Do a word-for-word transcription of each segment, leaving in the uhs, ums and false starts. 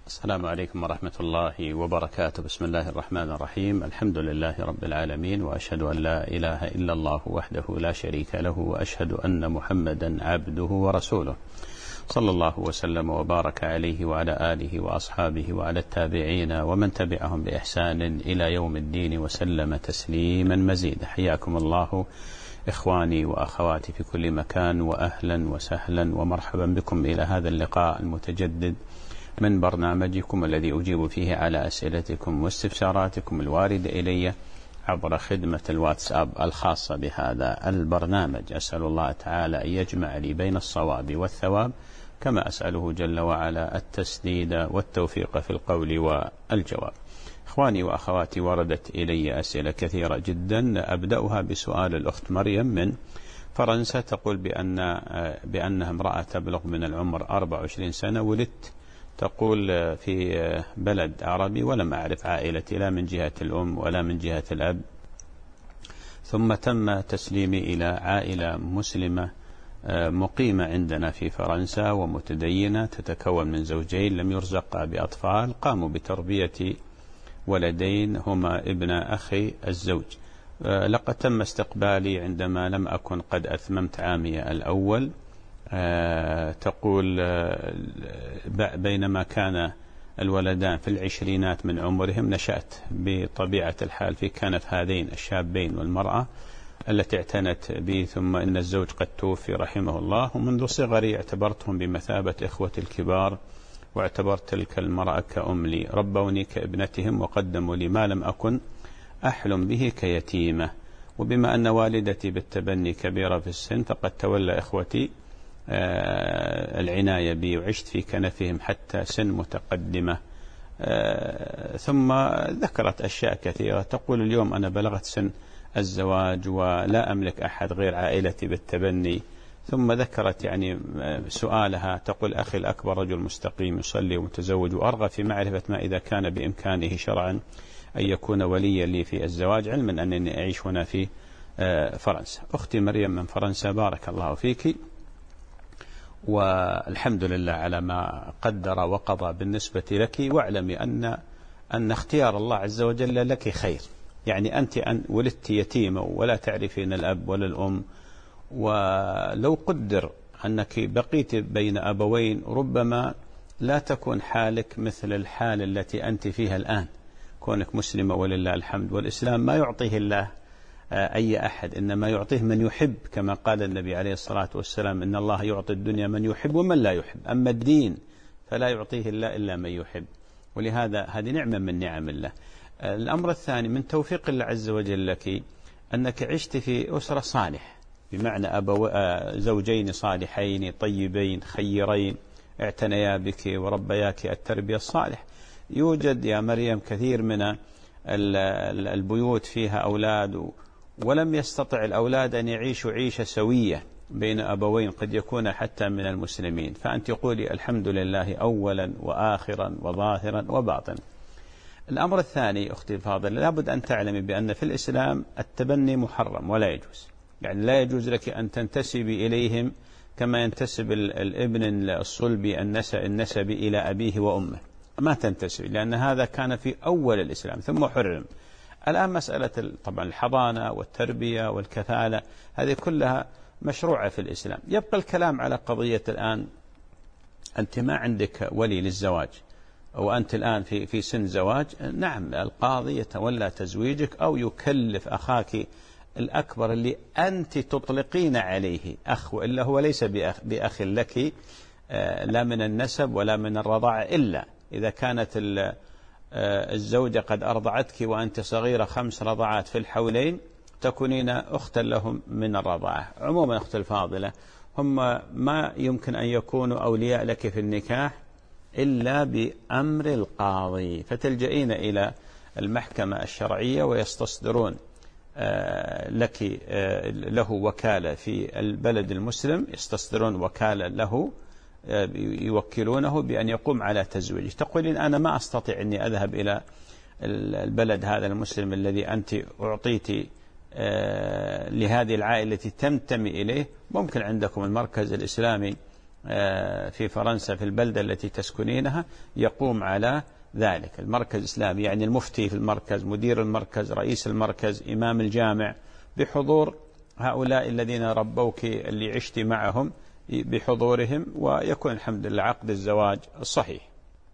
السلام عليكم ورحمة الله وبركاته. بسم الله الرحمن الرحيم. الحمد لله رب العالمين، وأشهد أن لا إله إلا الله وحده لا شريك له، وأشهد أن محمدا عبده ورسوله، صلى الله وسلم وبارك عليه وعلى آله وأصحابه وعلى التابعين ومن تبعهم بإحسان إلى يوم الدين وسلم تسليما مزيدا. حياكم الله إخواني وأخواتي في كل مكان، وأهلا وسهلا ومرحبا بكم إلى هذا اللقاء المتجدد من برنامجكم الذي أجيب فيه على أسئلتكم واستفساراتكم الواردة إلي عبر خدمة الواتساب الخاصة بهذا البرنامج. أسأل الله تعالى أن يجمع لي بين الصواب والثواب، كما أسأله جل وعلا التسديد والتوفيق في القول والجواب. إخواني وأخواتي، وردت إلي أسئلة كثيرة جدا، أبدأها بسؤال الأخت مريم من فرنسا، تقول بأن بأنها امرأة تبلغ من العمر أربع وعشرين سنة، ولدت تقول في بلد عربي ولم أعرف عائلتي لا من جهة الأم ولا من جهة الأب، ثم تم تسليمي إلى عائلة مسلمة مقيمة عندنا في فرنسا ومتدينة، تتكون من زوجين لم يرزقا بأطفال، قاموا بتربية ولدين هما ابن أخي الزوج. لقد تم استقبالي عندما لم أكن قد أتممت عامي الأول. أه تقول أه بينما كان الولدان في العشرينات من عمرهم، نشأت بطبيعة الحال في كنف هذين الشابين والمرأة التي اعتنت بي، ثم إن الزوج قد توفي رحمه الله، ومنذ صغري اعتبرتهم بمثابة إخوة الكبار، واعتبرت تلك المرأة كأم لي، ربوني كابنتهم وقدموا لي ما لم أكن أحلم به كيتيمة. وبما أن والدتي بالتبني كبيرة في السن، فقد تولى إخوتي آه العناية بي، وعشت في كنفهم حتى سن متقدمة. آه ثم ذكرت أشياء كثيرة، تقول اليوم أنا بلغت سن الزواج ولا أملك أحد غير عائلتي بالتبني. ثم ذكرت يعني سؤالها، تقول أخي الأكبر رجل مستقيم يصلي ومتزوج، وأرغب في معرفة ما إذا كان بإمكانه شرعا أن يكون وليا لي في الزواج، علما أنني أعيش هنا في آه فرنسا. أختي مريم من فرنسا، بارك الله فيك، والحمد لله على ما قدر وقضى بالنسبة لك، واعلمي أن أن اختيار الله عز وجل لك خير. يعني أنت أن ولدت يتيمة ولا تعرفين الأب ولا الأم، ولو قدر أنك بقيت بين أبوين ربما لا تكون حالك مثل الحال التي أنت فيها الآن، كونك مسلمة ولله الحمد. والإسلام ما يعطيه الله أي أحد، إنما يعطيه من يحب، كما قال النبي عليه الصلاة والسلام إن الله يعطي الدنيا من يحب ومن لا يحب، أما الدين فلا يعطيه الله إلا من يحب، ولهذا هذه نعمة من نعم الله. الأمر الثاني من توفيق الله عز وجل لك أنك عشت في أسرة صالح، بمعنى أبو زوجين صالحين طيبين خيرين اعتنيا بك وربياك التربية الصالح. يوجد يا مريم كثير من البيوت فيها أولاد ولم يستطع الأولاد أن يعيشوا عيشة سوية بين أبوين قد يكون حتى من المسلمين، فأنت قولي الحمد لله أولا وآخرا وظاهرا وباطن. الأمر الثاني أختي الفاضلة، لابد أن تعلمي بأن في الإسلام التبني محرم ولا يجوز، يعني لا يجوز لك أن تنتسبي إليهم كما ينتسب الابن الصلبي النسبي إلى أبيه وأمه، ما تنتسب، لأن هذا كان في أول الإسلام ثم حرم. الآن مسألة طبعا الحضانة والتربية والكفالة هذه كلها مشروعة في الإسلام. يبقى الكلام على قضية الآن أنت ما عندك ولي للزواج وأنت الآن في في سن زواج، نعم القاضي يتولى تزويجك أو يكلف أخاك الأكبر اللي أنت تطلقين عليه أخ، وإلا هو ليس بأخ, بأخ لك لا من النسب ولا من الرضاعة، إلا إذا كانت الزوجة قد أرضعتك وأنت صغيرة خمس رضعات في الحولين، تكونين أختا لهم من الرضاعة. عموما أخت الفاضلة، هم ما يمكن أن يكونوا أولياء لك في النكاح إلا بأمر القاضي، فتلجئين إلى المحكمة الشرعية ويستصدرون لك له وكالة في البلد المسلم، يستصدرون وكالة له يوكلونه بأن يقوم على تزويجه. تقولين أنا ما أستطيع أني أذهب إلى البلد هذا المسلم الذي أنت أعطيت لهذه العائلة التي تنتمي إليه، ممكن عندكم المركز الإسلامي في فرنسا في البلدة التي تسكنينها يقوم على ذلك المركز الإسلامي، يعني المفتي في المركز، مدير المركز، رئيس المركز، إمام الجامع، بحضور هؤلاء الذين ربوك اللي عشت معهم بحضورهم، ويكون الحمد لله عقد الزواج الصحيح.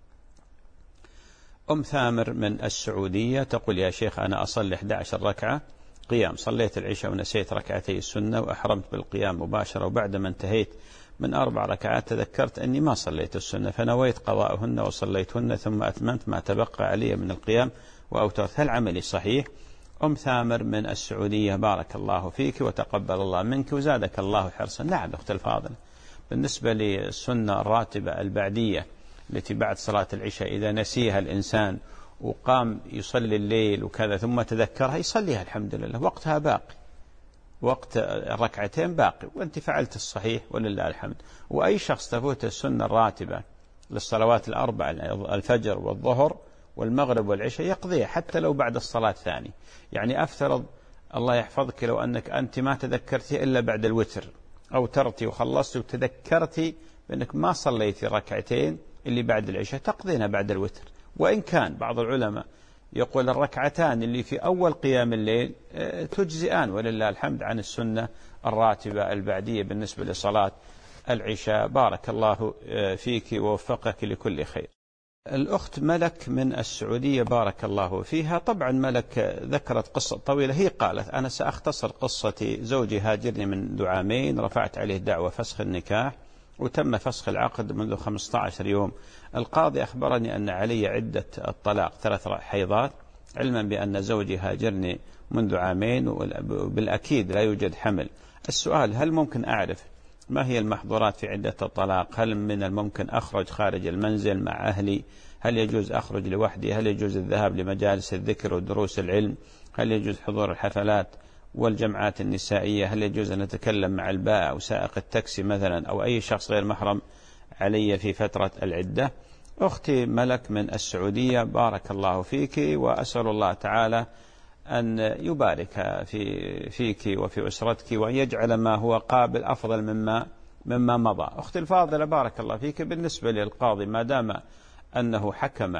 أم ثامر من السعودية تقول: يا شيخ أنا أصلي إحدى عشرة ركعة قيام، صليت العشاء ونسيت ركعتي السنة وأحرمت بالقيام مباشرة، وبعد ما انتهيت من أربع ركعات تذكرت أني ما صليت السنة فنويت قضاءهن وصليتهن ثم أتممت ما تبقى علي من القيام وأوترت، هل عملي صحيح؟ أم ثامر من السعودية: بارك الله فيك وتقبل الله منك وزادك الله حرصا. نعم أخت الفاضل، بالنسبة للسنة الراتبة البعدية التي بعد صلاة العشاء إذا نسيها الإنسان وقام يصلي الليل وكذا ثم تذكرها يصليها الحمد لله، وقتها باقي، وقت الركعتين باقي، وأنت فعلت الصحيح ولله الحمد. وأي شخص تفوت السنة الراتبة للصلوات الأربع، الفجر والظهر والمغرب والعشاء، يقضيها حتى لو بعد الصلاة الثانية. يعني أفترض الله يحفظك لو أنك أنت ما تذكرتي إلا بعد الوتر، أو ترتي وخلصت وتذكرتي بأنك ما صليتي ركعتين اللي بعد العشاء، تقضينا بعد الوتر. وإن كان بعض العلماء يقول الركعتان اللي في أول قيام الليل تجزئان ولله الحمد عن السنة الراتبة البعدية بالنسبة لصلاة العشاء. بارك الله فيك ووفقك لكل خير. الأخت ملك من السعودية بارك الله فيها، طبعا ملك ذكرت قصة طويلة، هي قالت: أنا سأختصر قصتي، زوجي هاجرني منذ عامين، رفعت عليه دعوة فسخ النكاح وتم فسخ العقد منذ خمسة عشر يوم، القاضي أخبرني أن علي عدة الطلاق ثلاث حيضات، علما بأن زوجي هاجرني منذ عامين وبالأكيد لا يوجد حمل. السؤال: هل ممكن أعرف ما هي المحظورات في عدة الطلاق؟ هل من الممكن أخرج خارج المنزل مع أهلي؟ هل يجوز أخرج لوحدي؟ هل يجوز الذهاب لمجالس الذكر ودروس العلم؟ هل يجوز حضور الحفلات والجمعات النسائية؟ هل يجوز أن أتكلم مع البائع أو سائق التاكسي مثلا أو أي شخص غير محرم علي في فترة العدة؟ أختي ملك من السعودية بارك الله فيك، وأسأل الله تعالى أن يبارك في فيك وفي أسرتك ويجعل ما هو قابل أفضل مما مما مضى. أختي الفاضلة بارك الله فيك، بالنسبة للقاضي ما دام أنه حكم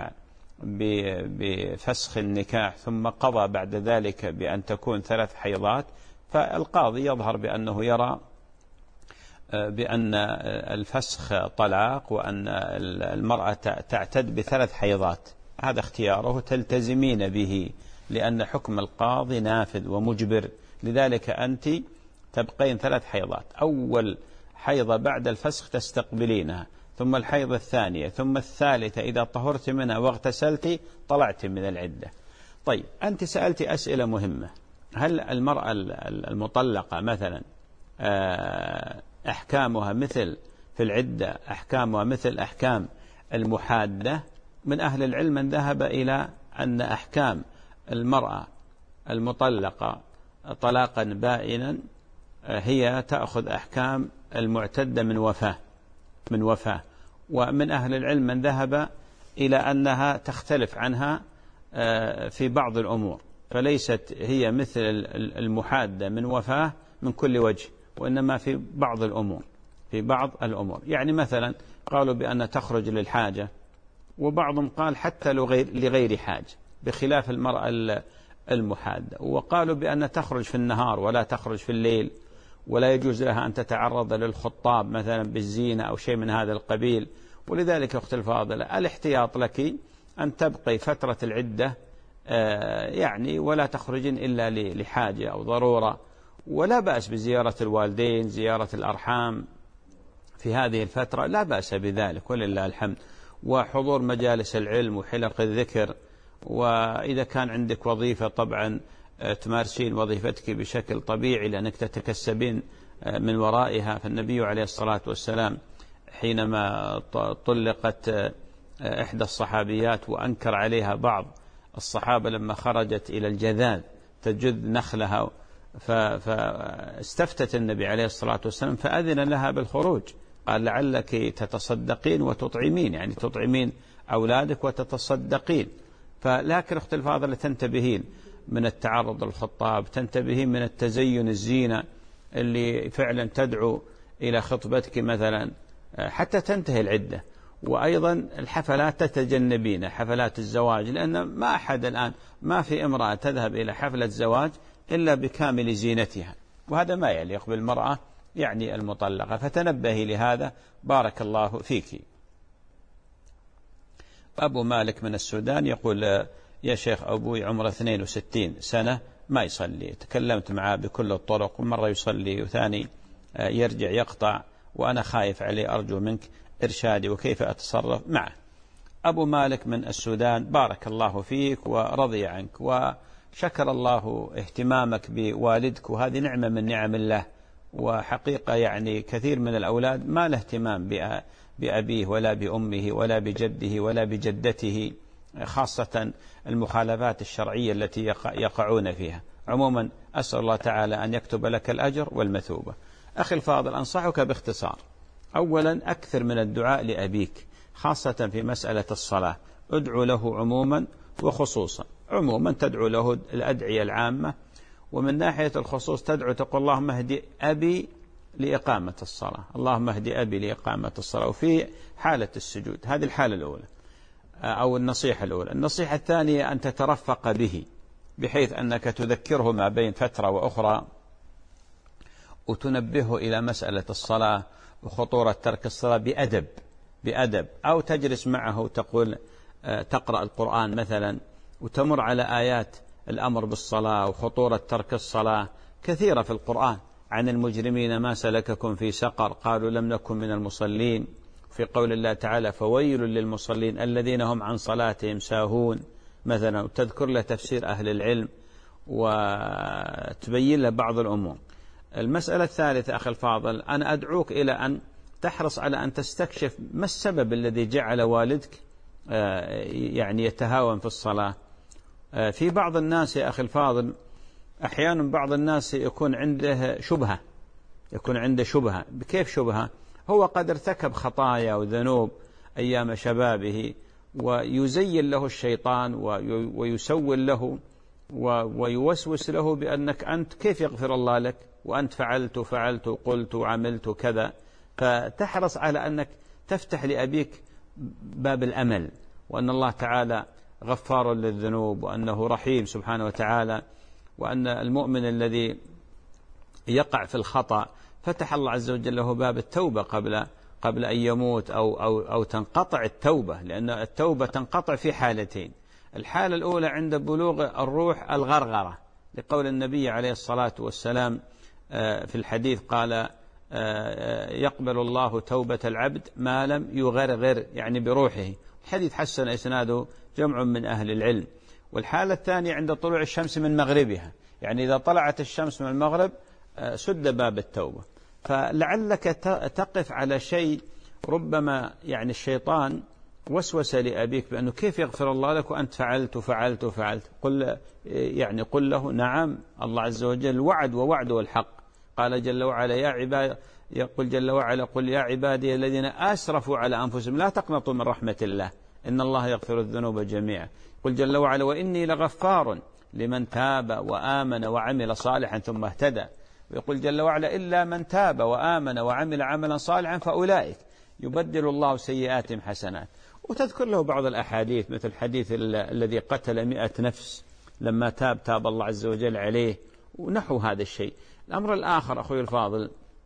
بفسخ النكاح ثم قضى بعد ذلك بأن تكون ثلاث حيضات، فالقاضي يظهر بأنه يرى بأن الفسخ طلاق وأن المرأة تعتد بثلاث حيضات، هذا اختياره تلتزمين به، لأن حكم القاضي نافذ ومجبر، لذلك أنت تبقين ثلاث حيضات، أول حيضة بعد الفسخ تستقبلينها، ثم الحيضة الثانية، ثم الثالثة إذا طهرت منها واغتسلت طلعت من العدة. طيب أنت سألت أسئلة مهمة: هل المرأة المطلقة مثلا أحكامها مثل في العدة أحكامها مثل أحكام المحادة؟ من أهل العلم من ذهب إلى أن أحكام المرأة المطلقة طلاقا بائنا هي تأخذ أحكام المعتدة من وفاة من وفاة ومن أهل العلم من ذهب إلى أنها تختلف عنها في بعض الأمور، فليست هي مثل المحادة من وفاة من كل وجه، وإنما في بعض الأمور في بعض الأمور يعني مثلا قالوا بأن تخرج للحاجة، وبعضهم قال حتى لغير حاجة بخلاف المرأة المحادة، وقالوا بأن تخرج في النهار ولا تخرج في الليل، ولا يجوز لها أن تتعرض للخطاب مثلا بالزينة أو شيء من هذا القبيل. ولذلك أخت الفاضلة الاحتياط لك أن تبقي فترة العدة يعني ولا تخرجين إلا لحاجة أو ضرورة، ولا بأس بزيارة الوالدين، زيارة الأرحام في هذه الفترة لا بأس بذلك ولله الحمد، وحضور مجالس العلم وحلق الذكر. وإذا كان عندك وظيفة طبعا تمارسين وظيفتك بشكل طبيعي لأنك تتكسبين من ورائها، فالنبي عليه الصلاة والسلام حينما طلقت إحدى الصحابيات وأنكر عليها بعض الصحابة لما خرجت إلى الجذاذ تجذ نخلها، فاستفتت النبي عليه الصلاة والسلام فأذن لها بالخروج، قال لعلك تتصدقين وتطعمين، يعني تطعمين أولادك وتتصدقين. فلكن أخت الفاضلة تنتبهين من التعرض للخطاب، تنتبهين من التزين الزينة اللي فعلا تدعو إلى خطبتك مثلا حتى تنتهي العدة. وأيضا الحفلات تتجنبين حفلات الزواج، لأن ما أحد الآن ما في امرأة تذهب إلى حفلة زواج إلا بكامل زينتها، وهذا ما يليق بالمرأة يعني المطلقة، فتنبهي لهذا بارك الله فيك. أبو مالك من السودان يقول يا شيخ أبوي عمره اثنين وستين سنة ما يصلي، تكلمت معه بكل الطرق، ومرة يصلي وثاني يرجع يقطع، وأنا خايف عليه، أرجو منك إرشادي وكيف أتصرف معه. أبو مالك من السودان بارك الله فيك ورضي عنك وشكر الله اهتمامك بوالدك، وهذه نعمة من نعم الله. وحقيقة يعني كثير من الأولاد ما له اهتمام بأبيه ولا بأمه ولا بجده ولا بجدته، خاصة المخالفات الشرعية التي يقعون فيها. عموما أسأل الله تعالى أن يكتب لك الأجر والمثوبة. أخي الفاضل، أنصحك باختصار. أولا أكثر من الدعاء لأبيك، خاصة في مسألة الصلاة، ادعو له عموما وخصوصا. عموما تدعو له الأدعية العامة، ومن ناحية الخصوص تدعو تقول اللهم اهدي أبي لإقامة الصلاة، اللهم اهدي أبي لإقامة الصلاة، وفي حالة السجود. هذه الحالة الأولى أو النصيحة الأولى. النصيحة الثانية أن تترفق به، بحيث أنك تذكره ما بين فترة وأخرى، وتنبهه إلى مسألة الصلاة وخطورة ترك الصلاة بأدب بأدب أو تجلس معه تقول تقرأ القرآن مثلا، وتمر على آيات الأمر بالصلاة وخطورة ترك الصلاة كثيرة في القرآن. عن المجرمين ما سلككم في سقر قالوا لم نكن من المصلين، في قول الله تعالى فويل للمصلين الذين هم عن صلاتهم ساهون مثلا، وتذكر له تفسير أهل العلم وتبين له بعض الأمور. المسألة الثالثة أخي الفاضل، أنا أدعوك إلى أن تحرص على أن تستكشف ما السبب الذي جعل والدك يعني يتهاون في الصلاة. في بعض الناس يا أخي الفاضل أحيانا بعض الناس يكون عنده شبهة يكون عنده شبهة بكيف شبهة؟ هو قد ارتكب خطايا وذنوب أيام شبابه، ويزين له الشيطان ويسول له ويوسوس له بأنك أنت كيف يغفر الله لك وأنت فعلت وفعلت وقلت وعملت كذا. فتحرص على أنك تفتح لأبيك باب الأمل، وأن الله تعالى غفار للذنوب، وأنه رحيم سبحانه وتعالى، وأن المؤمن الذي يقع في الخطأ فتح الله عز وجل له باب التوبة قبل قبل أن يموت أو, أو, أو تنقطع التوبة، لأن التوبة تنقطع في حالتين. الحالة الأولى عند بلوغ الروح الغرغرة، لقول النبي عليه الصلاة والسلام في الحديث قال يقبل الله توبة العبد ما لم يغرغر، يعني بروحه. الحديث حسن إسناده جمع من أهل العلم. والحالة الثانية عند طلوع الشمس من مغربها، يعني إذا طلعت الشمس من المغرب سد باب التوبة. فلعلك تقف على شيء ربما يعني الشيطان وسوس لأبيك بأنه كيف يغفر الله لك وأنت فعلت وفعلت وفعلت. قل يعني قل له نعم، الله عز وجل وعد ووعده الحق. قال جل وعلا يا عباد يقول جل وعلا قل يا عبادي الذين أسرفوا على أنفسهم لا تقنطوا من رحمة الله إن الله يغفر الذنوب جميعا. قل جل وعلا وإني لغفار لمن تاب وآمن وعمل صالحا ثم اهتدى. ويقول جل وعلا إلا من تاب وآمن وعمل عملا صالحا فأولئك يبدل الله سيئاتهم حسنات. وتذكر له بعض الأحاديث مثل الحديث الذي قتل مئة نفس لما تاب تاب الله عز وجل عليه، ونحو هذا الشيء. الأمر الآخر أخوي الفاضل،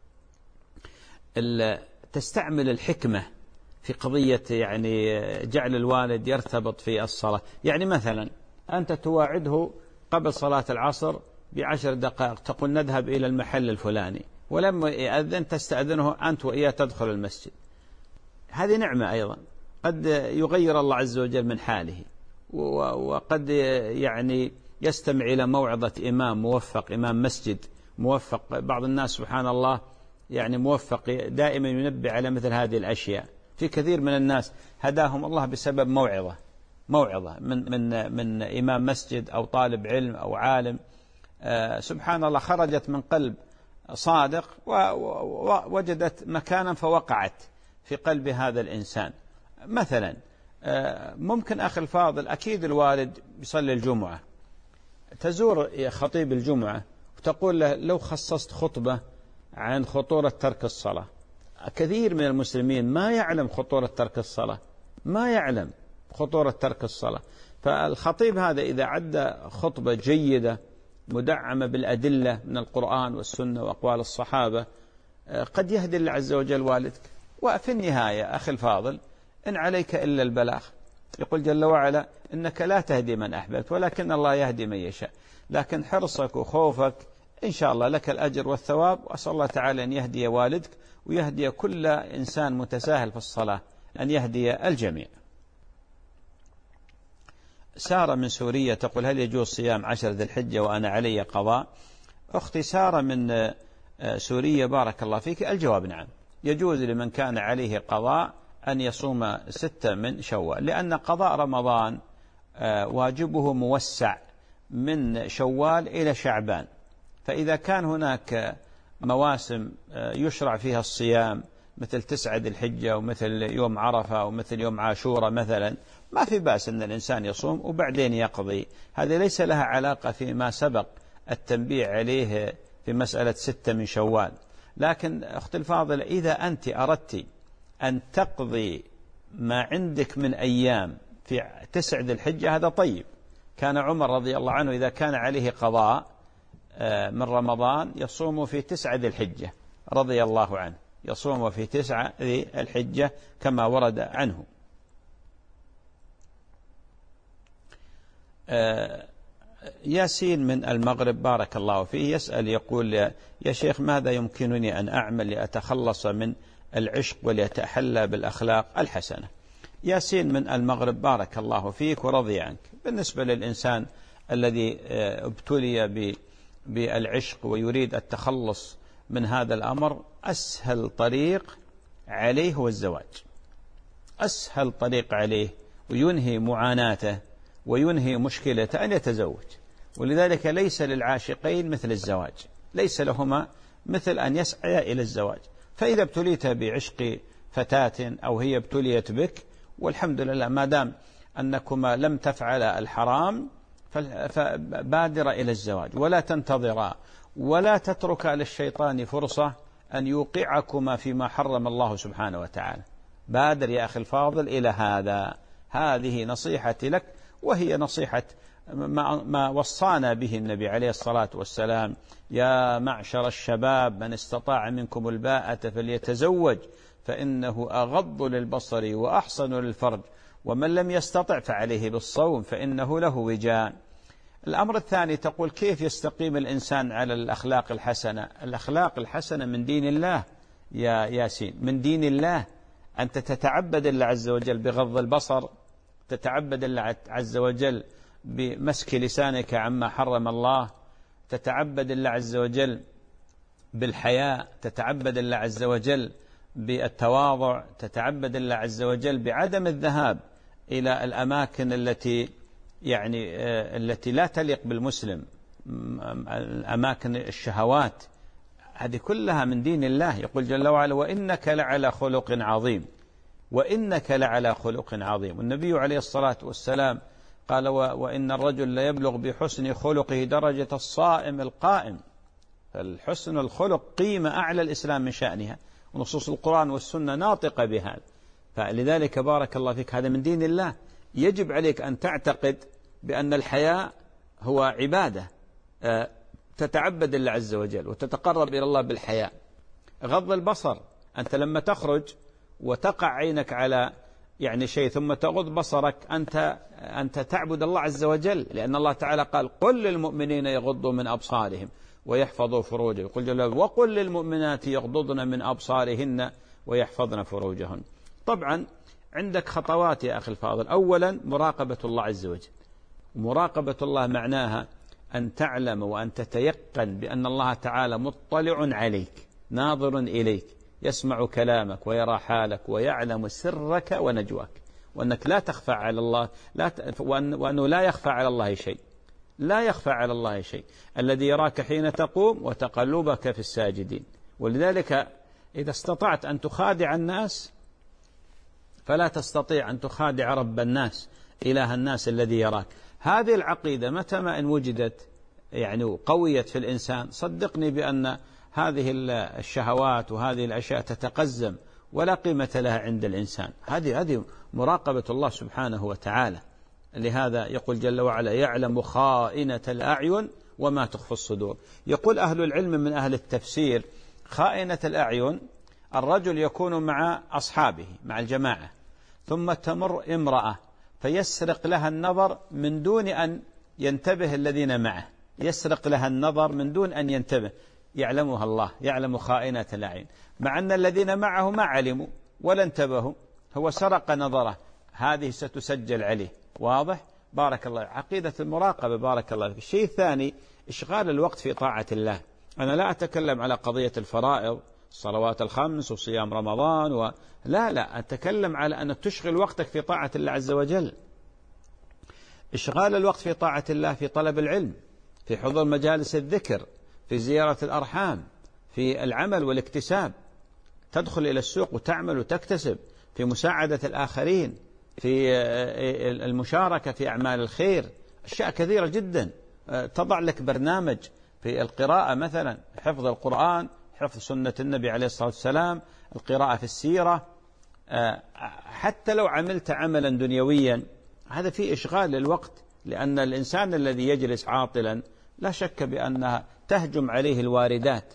تستعمل الحكمة في قضية يعني جعل الوالد يرتبط في الصلاة. يعني مثلا أنت تواعده قبل صلاة العصر بعشر دقائق، تقول نذهب إلى المحل الفلاني، ولما يأذن تستأذنه أنت وإياه تدخل المسجد. هذه نعمة أيضا، قد يغير الله عز وجل من حاله، وقد يعني يستمع إلى موعظة إمام موفق، إمام مسجد موفق. بعض الناس سبحان الله يعني موفق دائما ينبه على مثل هذه الأشياء. في كثير من الناس هداهم الله بسبب موعظة موعظة من من من إمام مسجد أو طالب علم أو عالم، آه سبحان الله خرجت من قلب صادق ووجدت مكانا فوقعت في قلب هذا الإنسان. مثلا آه ممكن أخي الفاضل، أكيد الوالد يصلي الجمعة، تزور خطيب الجمعة وتقول له لو خصصت خطبة عن خطورة ترك الصلاة، كثير من المسلمين ما يعلم خطورة ترك الصلاة، ما يعلم خطورة ترك الصلاة. فالخطيب هذا إذا عد خطبة جيدة مدعمة بالأدلة من القرآن والسنة وأقوال الصحابة قد يهدي الله عز وجل والدك. وفي النهاية أخي الفاضل إن عليك إلا البلاغ، يقول جل وعلا إنك لا تهدي من أحببت ولكن الله يهدي من يشاء. لكن حرصك وخوفك إن شاء الله لك الأجر والثواب، وأسأل الله تعالى أن يهدي والدك ويهدي كل إنسان متساهل في الصلاة، أن يهدي الجميع. سارة من سوريا تقول هل يجوز صيام عشر ذي الحجة وأنا علي قضاء؟ أختي سارة من سوريا بارك الله فيك، الجواب نعم، يجوز لمن كان عليه قضاء أن يصوم ستة من شوال، لأن قضاء رمضان واجبه موسع من شوال إلى شعبان. فإذا كان هناك مواسم يشرع فيها الصيام مثل تسعة ذي الحجة ومثل يوم عرفة ومثل يوم عاشورة مثلا، ما في بأس أن الإنسان يصوم وبعدين يقضي. هذا ليس لها علاقة فيما سبق التنبيه عليه في مسألة ستة من شوال. لكن أخت الفاضلة إذا أنت أردت أن تقضي ما عندك من أيام في تسع ذي الحجة هذا طيب. كان عمر رضي الله عنه إذا كان عليه قضاء من رمضان يصوم في تسع ذي الحجة رضي الله عنه، يصوم في تسع ذي الحجة كما ورد عنه. ياسين من المغرب بارك الله فيه يسأل يقول يا شيخ ماذا يمكنني أن أعمل لأتخلص من العشق وليتحلى بالأخلاق الحسنة؟ ياسين من المغرب بارك الله فيك ورضي عنك. بالنسبة للإنسان الذي ابتلي بالعشق ويريد التخلص من هذا الأمر، أسهل طريق عليه هو الزواج، أسهل طريق عليه وينهي معاناته وينهي مشكلته أن يتزوج. ولذلك ليس للعاشقين مثل الزواج، ليس لهما مثل أن يسعيا إلى الزواج. فإذا ابتليت بعشق فتاة أو هي ابتليت بك والحمد لله ما دام أنكما لم تفعل الحرام فبادر إلى الزواج ولا تنتظرا ولا تترك للشيطان فرصة أن يوقعكما فيما حرم الله سبحانه وتعالى. بادر يا أخي الفاضل إلى هذا. هذه نصيحتي لك، وهي نصيحة ما, ما وصانا به النبي عليه الصلاة والسلام: يا معشر الشباب من استطاع منكم الباءة فليتزوج فإنه أغض للبصر وأحصن للفرج ومن لم يستطع فعليه بالصوم فإنه له وجاء. الأمر الثاني تقول كيف يستقيم الإنسان على الأخلاق الحسنة؟ الأخلاق الحسنة من دين الله يا ياسين، من دين الله. أنت تتعبد الله عز وجل بغض البصر، تتعبد الله عز وجل بمسك لسانك عما حرم الله، تتعبد الله عز وجل بالحياء، تتعبد الله عز وجل بالتواضع، تتعبد الله عز وجل بعدم الذهاب إلى الأماكن التي يعني التي لا تليق بالمسلم، الأماكن الشهوات، هذه كلها من دين الله. يقول جل وعلا: وإنك لعلى خلق عظيم، وإنك لعلى خلق عظيم. والنبي عليه الصلاة والسلام قال: وإن الرجل لا يبلغ بحسن خلقه درجة الصائم القائم. فالحسن الخلق قيمة أعلى الإسلام من شأنها، ونصوص القرآن والسنة ناطقة بهذا. فلذلك بارك الله فيك هذا من دين الله. يجب عليك أن تعتقد بأن الحياء هو عبادة تتعبد الله عز وجل وتتقرب إلى الله بالحياء. غض البصر، أنت لما تخرج وتقع عينك على يعني شيء ثم تغض بصرك، أنت أنت تعبد الله عز وجل، لأن الله تعالى قال: قل للمؤمنين يغضوا من أبصارهم ويحفظوا فروجهم. يقول جل وعلا: وقل للمؤمنات يغضضن من أبصارهن ويحفظن فروجهن. طبعا عندك خطوات يا أخي الفاضل. أولا مراقبة الله عز وجل. مراقبة الله معناها أن تعلم وأن تتيقن بأن الله تعالى مطلع عليك، ناظر إليك، يسمع كلامك ويرى حالك ويعلم سرك ونجواك، وأنك لا تخفى على الله، لا ت... وأن... وأنه لا يخفى على الله شيء، لا يخفى على الله شيء، الذي يراك حين تقوم وتقلبك في الساجدين. ولذلك إذا استطعت أن تخادع الناس فلا تستطيع أن تخادع رب الناس، إله الناس الذي يراك. هذه العقيدة متى ما إن وجدت يعني قويت في الإنسان، صدقني بأن هذه الشهوات وهذه الأشياء تتقزم ولا قيمة لها عند الإنسان. هذه هذه مراقبة الله سبحانه وتعالى. لهذا يقول جل وعلا: يعلم خائنة الأعين وما تخفي الصدور. يقول أهل العلم من أهل التفسير: خائنة الأعين الرجل يكون مع أصحابه مع الجماعة، ثم تمر امرأة فيسرق لها النظر من دون أن ينتبه الذين معه، يسرق لها النظر من دون أن ينتبه، يعلمها الله، يعلم خائنة الأعين، مع أن الذين معه ما علموا ولا انتبهوا، هو سرق نظره، هذه ستسجل عليه. واضح؟ بارك الله. عقيدة المراقبة بارك الله فيك. الشيء الثاني إشغال الوقت في طاعة الله. أنا لا أتكلم على قضية الفرائض، الصلوات الخمس وصيام رمضان و... لا لا أتكلم على أن تشغل وقتك في طاعة الله عز وجل. إشغال الوقت في طاعة الله في طلب العلم، في حضور مجالس الذكر، في زيارة الأرحام، في العمل والاكتساب، تدخل إلى السوق وتعمل وتكتسب، في مساعدة الآخرين، في المشاركة في أعمال الخير، أشياء كثيرة جدا. تضع لك برنامج في القراءة مثلا، حفظ القرآن، حفظ سنة النبي عليه الصلاة والسلام، القراءة في السيرة، حتى لو عملت عملا دنيويا هذا فيه إشغال للوقت، لأن الإنسان الذي يجلس عاطلا لا شك بأنها تهجم عليه الواردات،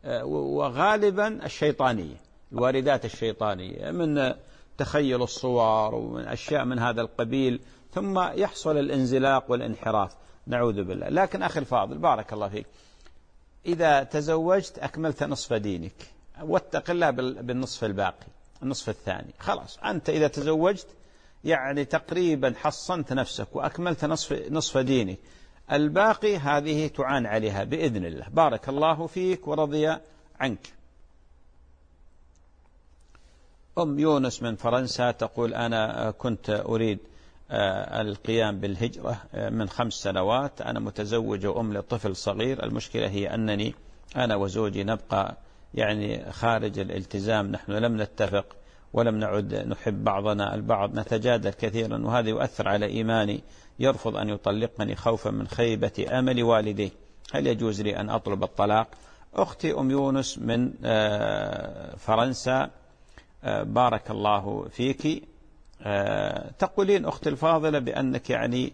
وغالبا الشيطانية، الواردات الشيطانية من تخيل الصور ومن أشياء من هذا القبيل، ثم يحصل الانزلاق والانحراف، نعوذ بالله. لكن أخي الفاضل بارك الله فيك، إذا تزوجت أكملت نصف دينك، واتق الله بالنصف الباقي، النصف الثاني. خلاص أنت إذا تزوجت يعني تقريبا حصنت نفسك وأكملت نصف, نصف دينك، الباقي هذه تعان عليها بإذن الله. بارك الله فيك ورضي عنك. أم يونس من فرنسا تقول: أنا كنت أريد القيام بالهجرة من خمس سنوات، أنا متزوجة وأم لطفل صغير، المشكلة هي أنني أنا وزوجي نبقى يعني خارج الالتزام، نحن لم نتفق ولم نعد نحب بعضنا البعض، نتجادل كثيرا، وهذا يؤثر على إيماني، يرفض أن يطلقني خوفا من خيبة أمل والدي، هل يجوز لي أن أطلب الطلاق؟ أختي أم يونس من فرنسا بارك الله فيك، تقولين أختي الفاضلة بأنك يعني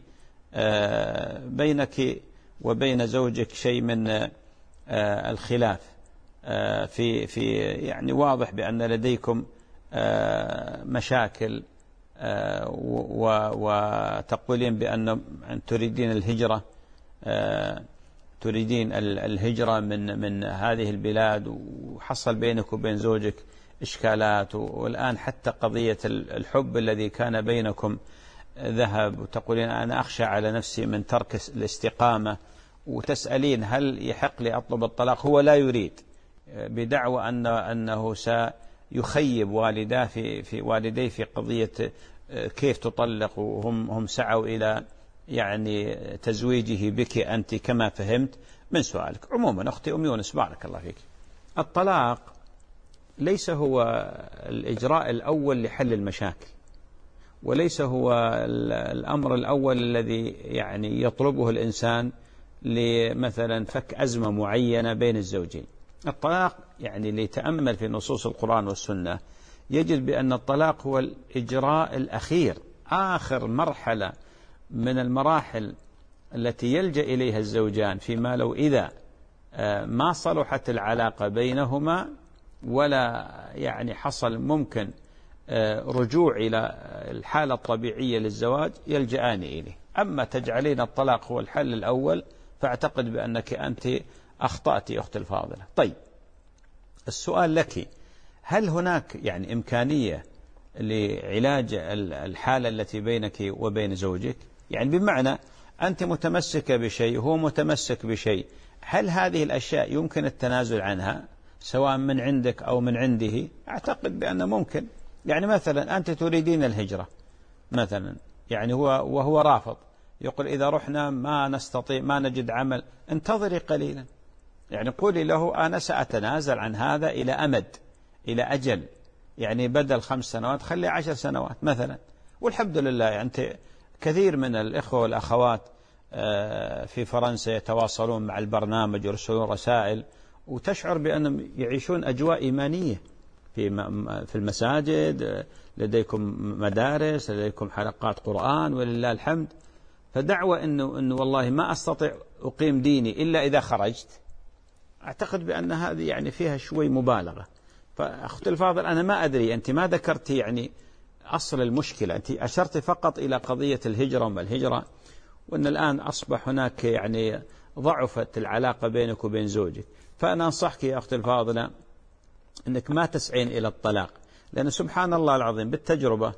بينك وبين زوجك شيء من الخلاف في في يعني واضح بأن لديكم مشاكل، وتقولين بأن تريدين الهجرة، تريدين الهجرة من من هذه البلاد، وحصل بينك وبين زوجك إشكالات، والآن حتى قضية الحب الذي كان بينكم ذهب، وتقولين أنا أخشى على نفسي من ترك الاستقامة، وتسألين هل يحق لي أطلب الطلاق؟ هو لا يريد، بدعوى أن أنه سيخيب والداه في في والديه في قضية كيف تطلق، وهم هم سعوا إلى يعني تزويجه بك أنت كما فهمت من سؤالك. عموما أختي أم يونس بارك الله فيك، الطلاق ليس هو الإجراء الأول لحل المشاكل، وليس هو الأمر الأول الذي يعني يطلبه الإنسان لمثلا فك أزمة معينة بين الزوجين. الطلاق يعني ليتأمل في نصوص القرآن والسنة يجد بأن الطلاق هو الإجراء الأخير، آخر مرحلة من المراحل التي يلجأ إليها الزوجان، فيما لو إذا ما صلحت العلاقة بينهما ولا يعني حصل ممكن رجوع إلى الحالة الطبيعية للزواج يلجأان إليه. أما تجعلين الطلاق هو الحل الأول فاعتقد بأنك أنت أخطأت يا أختي الفاضلة. طيب السؤال لك، هل هناك يعني إمكانية لعلاج الحالة التي بينك وبين زوجك؟ يعني بمعنى أنت متمسكة بشيء هو متمسك بشيء، هل هذه الأشياء يمكن التنازل عنها سواء من عندك أو من عنده؟ أعتقد بأنه ممكن. يعني مثلا أنت تريدين الهجرة مثلا، يعني هو وهو رافض، يقول إذا رحنا ما نستطيع ما نجد عمل، انتظري قليلا، يعني قولي له أنا سأتنازل عن هذا إلى أمد، إلى أجل، يعني بدل خمس سنوات خلي عشر سنوات مثلا. والحمد لله يعني أنت كثير من الإخوة والأخوات في فرنسا يتواصلون مع البرنامج ويرسلون رسائل، وتشعر بأنهم يعيشون أجواء إيمانية في في المساجد، لديكم مدارس، لديكم حلقات قرآن ولله الحمد. فدعوة إنه إنه والله ما أستطيع أقيم ديني إلا إذا خرجت، أعتقد بأن هذه يعني فيها شوي مبالغة. فأخت الفاضل، أنا ما أدري أنت ما ذكرت يعني أصل المشكلة، أنت أشرت فقط إلى قضية الهجرة وما الهجرة، وأن الآن أصبح هناك يعني ضعفت العلاقة بينك وبين زوجك. فأنا أنصحك يا أخت الفاضلة أنك ما تسعين إلى الطلاق، لأن سبحان الله العظيم بالتجربة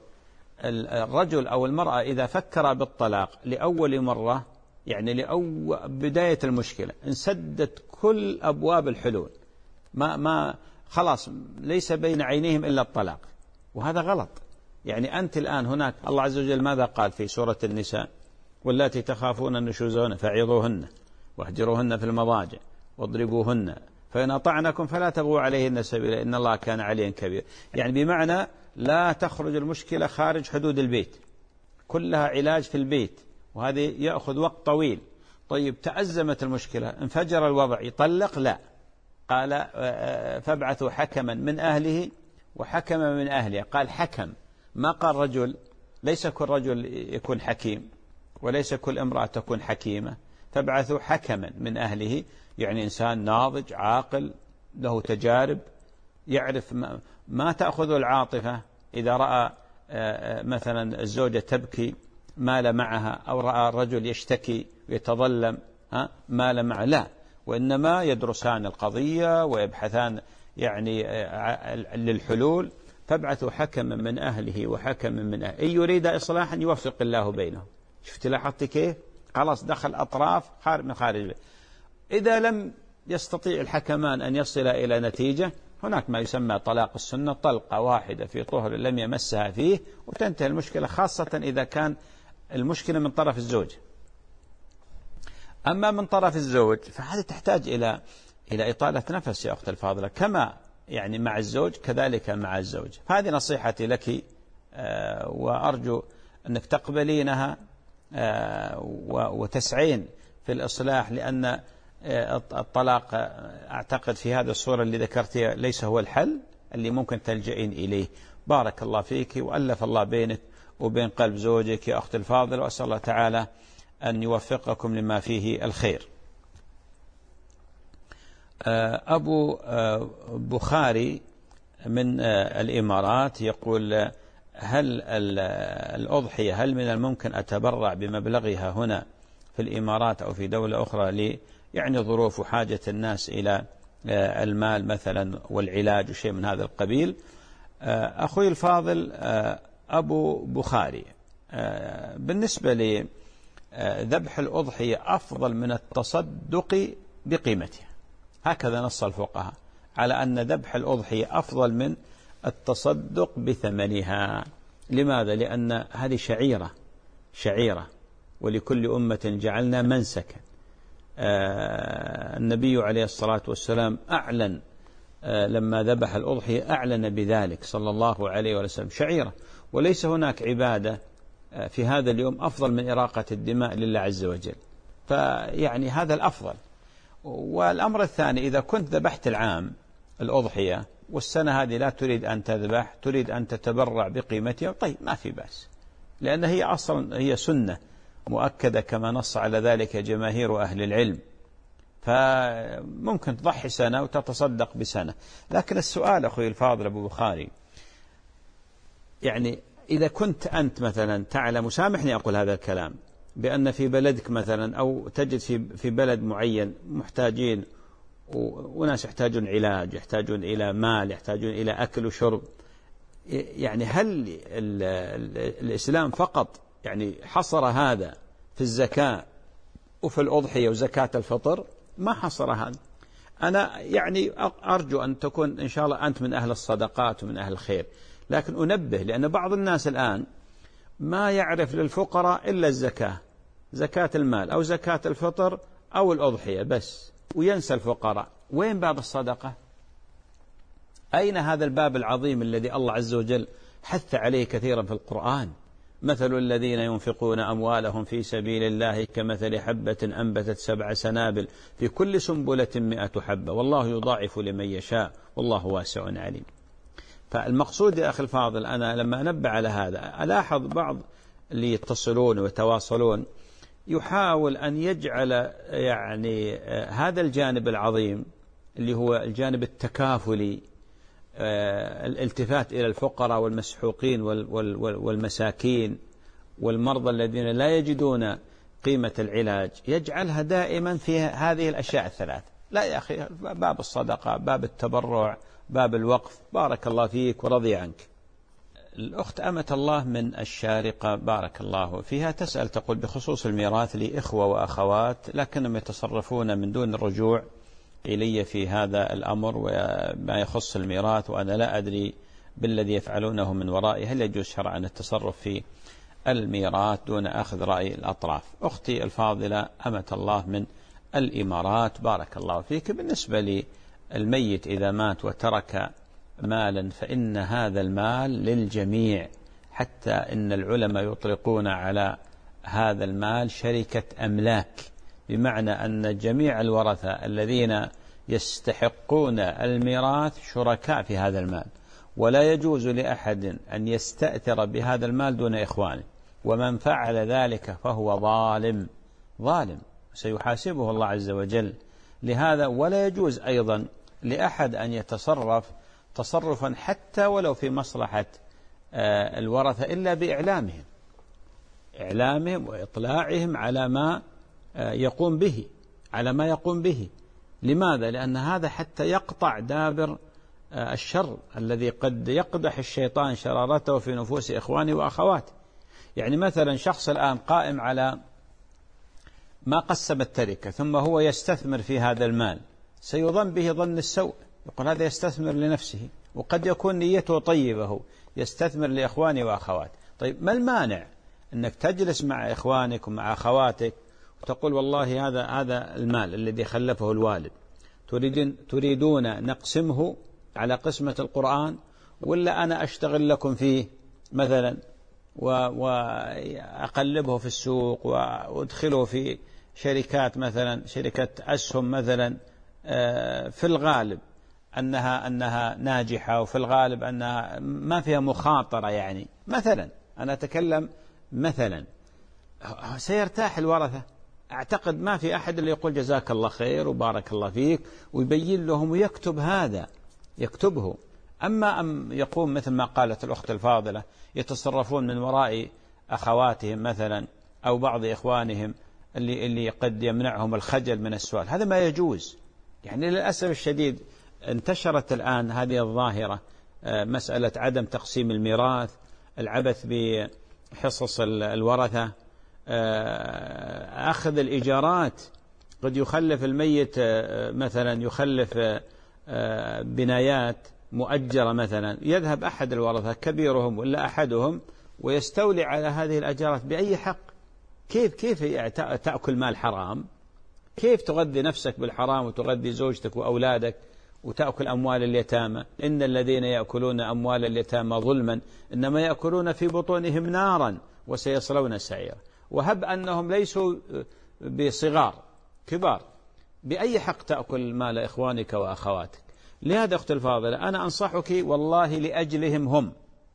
الرجل أو المرأة إذا فكر بالطلاق لأول مرة، يعني لأول بداية المشكلة، انسدت كل أبواب الحلول، ما ما خلاص ليس بين عينيهم إلا الطلاق، وهذا غلط. يعني أنت الآن هناك الله عز وجل ماذا قال في سورة النساء؟ واللاتي تخافون نشوزهن فعظوهن واهجروهن في المضاجع واضربوهن فإن أطعنكم فلا تبغوا عليهن سبيلا إن الله كان عليا كبيرا. يعني بمعنى لا تخرج المشكلة خارج حدود البيت، كلها علاج في البيت، وهذا يأخذ وقت طويل. طيب تأزمت المشكلة، انفجر الوضع، يطلق؟ لا، قال فابعثوا حكما من أهله وحكما من أهله. قال حكم، ما قال رجل. ليس كل رجل يكون حكيم وليس كل امرأة تكون حكيمة. فابعثوا حكما من أهله، يعني إنسان ناضج عاقل له تجارب، يعرف ما, ما تأخذ العاطفة. إذا رأى مثلا الزوجة تبكي مال معها، أو رأى الرجل يشتكي ويتظلم مال معه، لا، وإنما يدرسان القضية ويبحثان يعني للحلول. فابعثوا حكما من أهله وحكما من أهله إن يريد إصلاحا يوفق الله بينهم. شفت لاحظت كيف؟ خلاص دخل أطراف خارج من خارج. إذا لم يستطيع الحكمان أن يصل إلى نتيجة، هناك ما يسمى طلاق السنة، طلقة واحدة في طهر لم يمسها فيه وتنتهي المشكلة، خاصة إذا كان المشكلة من طرف الزوج. أما من طرف الزوج فهذه تحتاج إلى إلى إطالة نفس يا أخت الفاضلة، كما يعني مع الزوج كذلك مع الزوج. هذه نصيحتي لك، وأرجو أنك تقبلينها وتسعين في الإصلاح، لأن الطلاق أعتقد في هذه الصورة اللي ذكرتها ليس هو الحل اللي ممكن تلجئين إليه. بارك الله فيك وألف الله بينك وبين قلب زوجك يا أخت الفاضل، وأسأل الله تعالى أن يوفقكم لما فيه الخير. أبو بخاري من الإمارات يقول: هل الأضحية هل من الممكن أتبرع بمبلغها هنا في الإمارات أو في دولة أخرى لي يعني ظروف وحاجة الناس إلى المال مثلا والعلاج وشيء من هذا القبيل؟ أخوي الفاضل أبو بخاري، بالنسبة لذبح الأضحية أفضل من التصدق بقيمتها، هكذا نص الفقهاء على أن ذبح الأضحية أفضل من التصدق بثمنها. لماذا؟ لأن هذه شعيرة شعيرة ولكل أمة جعلنا منسكا. آه النبي عليه الصلاة والسلام أعلن آه لما ذبح الأضحية أعلن بذلك صلى الله عليه وسلم، شعيرة. وليس هناك عبادة آه في هذا اليوم أفضل من إراقة الدماء لله عز وجل، فيعني هذا الأفضل. والأمر الثاني، إذا كنت ذبحت العام الأضحية والسنة هذه لا تريد أن تذبح، تريد أن تتبرع بقيمتها، طيب ما في بأس، لأن هي أصلا هي سنة مؤكدة كما نص على ذلك جماهير أهل العلم، فممكن تضحي سنة وتتصدق بسنة. لكن السؤال أخوي الفاضل أبو بخاري، يعني إذا كنت أنت مثلا تعلم، سامحني أقول هذا الكلام، بأن في بلدك مثلا أو تجد في في بلد معين محتاجين، وناس يحتاجون علاج، يحتاجون إلى مال، يحتاجون إلى أكل وشرب، يعني هل الإسلام فقط يعني حصر هذا في الزكاة وفي الأضحية وزكاة الفطر؟ ما حصر هذا. أنا يعني أرجو أن تكون إن شاء الله أنت من أهل الصدقات ومن أهل الخير، لكن أنبه، لأن بعض الناس الآن ما يعرف للفقراء إلا الزكاة، زكاة المال أو زكاة الفطر أو الأضحية بس، وينسى الفقراء. وين باب الصدقة؟ أين هذا الباب العظيم الذي الله عز وجل حث عليه كثيرا في القرآن؟ مثل الذين ينفقون أموالهم في سبيل الله كمثل حبة أنبتت سبع سنابل في كل سنبلة مئة حبة والله يضاعف لمن يشاء والله واسع عليم. فالمقصود يا أخي الفاضل، أنا لما أنبه على هذا ألاحظ بعض اللي يتصلون ويتواصلون يحاول أن يجعل يعني هذا الجانب العظيم اللي هو الجانب التكافلي، الالتفات إلى الفقراء والمسحوقين والمساكين والمرضى الذين لا يجدون قيمة العلاج، يجعلها دائما في هذه الأشياء الثلاث. لا يا أخي، باب الصدقة، باب التبرع، باب الوقف. بارك الله فيك ورضي عنك. الأخت أمة الله من الشارقة بارك الله فيها تسأل تقول: بخصوص الميراث لي إخوة وأخوات لكنهم يتصرفون من دون الرجوع إلي في هذا الأمر وما يخص الميراث، وأنا لا أدري بالذي يفعلونه من ورائي، هل يجوز شرعا التصرف في الميراث دون أخذ رأي الأطراف؟ أختي الفاضلة أمة الله من الإمارات بارك الله فيك، بالنسبة للميت إذا مات وترك مالا فإن هذا المال للجميع، حتى إن العلماء يطلقون على هذا المال شركة أملاك، بمعنى أن جميع الورثة الذين يستحقون الميراث شركاء في هذا المال، ولا يجوز لأحد أن يستأثر بهذا المال دون إخوانه، ومن فعل ذلك فهو ظالم ظالم سيحاسبه الله عز وجل. لهذا ولا يجوز أيضا لأحد أن يتصرف تصرفا حتى ولو في مصلحة الورثة إلا بإعلامهم إعلامهم وإطلاعهم على ما يقوم به على ما يقوم به. لماذا؟ لأن هذا حتى يقطع دابر الشر الذي قد يقدح الشيطان شرارته في نفوس إخواني وأخواتي. يعني مثلا شخص الآن قائم على ما قسم التركة ثم هو يستثمر في هذا المال، سيظن به ظن السوء، يقول هذا يستثمر لنفسه، وقد يكون نيته طيبة، هو يستثمر لإخواني وأخواتي. طيب ما المانع أنك تجلس مع إخوانك ومع أخواتك وتقول والله هذا هذا المال الذي خلفه الوالد تريدون تريدون نقسمه على قسمة القرآن، ولا أنا أشتغل لكم فيه مثلا وأقلبه في السوق وأدخله في شركات مثلا شركة أسهم مثلا في الغالب أنها أنها ناجحة وفي الغالب أنها ما فيها مخاطرة، يعني مثلا أنا أتكلم مثلا، سيرتاح الورثة. أعتقد ما في أحد اللي يقول جزاك الله خير وبارك الله فيك ويبين لهم ويكتب هذا يكتبه. أما أم يقوم مثل ما قالت الأخت الفاضلة يتصرفون من وراء أخواتهم مثلا أو بعض إخوانهم اللي اللي قد يمنعهم الخجل من السؤال، هذا ما يجوز. يعني للأسف الشديد انتشرت الآن هذه الظاهرة، مسألة عدم تقسيم الميراث، العبث بحصص الورثة، أخذ الإيجارات. قد يخلف الميت مثلا يخلف بنايات مؤجرة مثلا، يذهب أحد الورثة كبيرهم ولا أحدهم ويستولي على هذه الأجارات بأي حق؟ كيف كيف تأكل مال حرام؟ كيف تغذي نفسك بالحرام وتغذي زوجتك وأولادك وتأكل أموال اليتامى؟ إن الذين يأكلون أموال اليتامى ظلما إنما يأكلون في بطونهم نارا وسيصلون سعيرا. وهب أنهم ليسوا بصغار كبار، بأي حق تأكل مال إخوانك وأخواتك؟ لهذا أخت الفاضلة أنا أنصحك والله لأجلهم هم،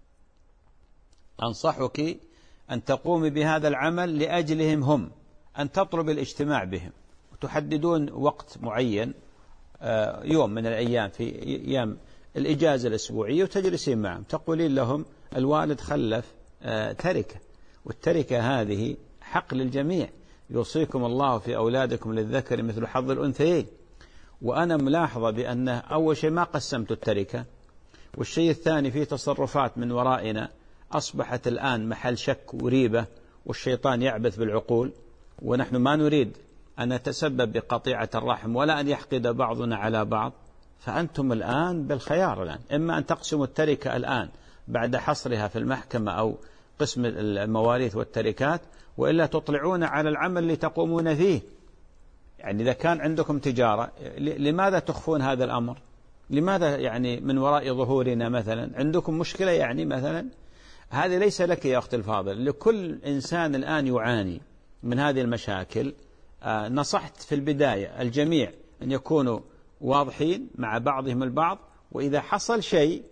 أنصحك أن تقومي بهذا العمل لأجلهم هم، أن تطلب الاجتماع بهم وتحددون وقت معين، يوم من الأيام في أيام الإجازة الأسبوعية، وتجلسين معهم تقولين لهم الوالد خلف تركة، والتركة هذه حق للجميع، يوصيكم الله في أولادكم للذكر مثل حظ الأنثيين. وأنا ملاحظة بأن أول شيء ما قسمت التركة، والشيء الثاني في تصرفات من ورائنا أصبحت الآن محل شك وريبة، والشيطان يعبث بالعقول، ونحن ما نريد أن نتسبب بقطيعة الرحم ولا أن يحقد بعضنا على بعض. فأنتم الآن بالخيار، الآن إما أن تقسموا التركة الآن بعد حصرها في المحكمة أو قسم المواريث والتركات، وإلا تطلعون على العمل اللي تقومون فيه. يعني إذا كان عندكم تجارة لماذا تخفون هذا الأمر؟ لماذا يعني من وراء ظهورنا مثلا عندكم مشكلة؟ يعني مثلا هذه ليس لك يا أختي الفاضل، لكل إنسان الآن يعاني من هذه المشاكل. آه نصحت في البداية الجميع أن يكونوا واضحين مع بعضهم البعض، وإذا حصل شيء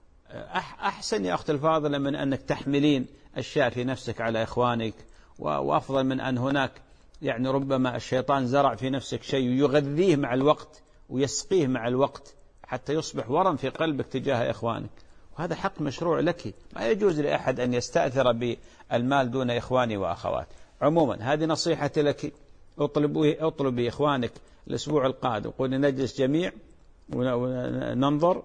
أحسن يا أختي الفاضلة من أنك تحملين أشياء في نفسك على إخوانك، وأفضل من أن هناك يعني ربما الشيطان زرع في نفسك شيء يغذيه مع الوقت ويسقيه مع الوقت حتى يصبح ورم في قلبك تجاه إخوانك، وهذا حق مشروع لك. ما يجوز لأحد أن يستأثر بالمال دون إخواني وأخوات. عموما هذه نصيحتي لك، اطلبي اطلبي إخوانك الأسبوع القادم، قولي نجلس جميع وننظر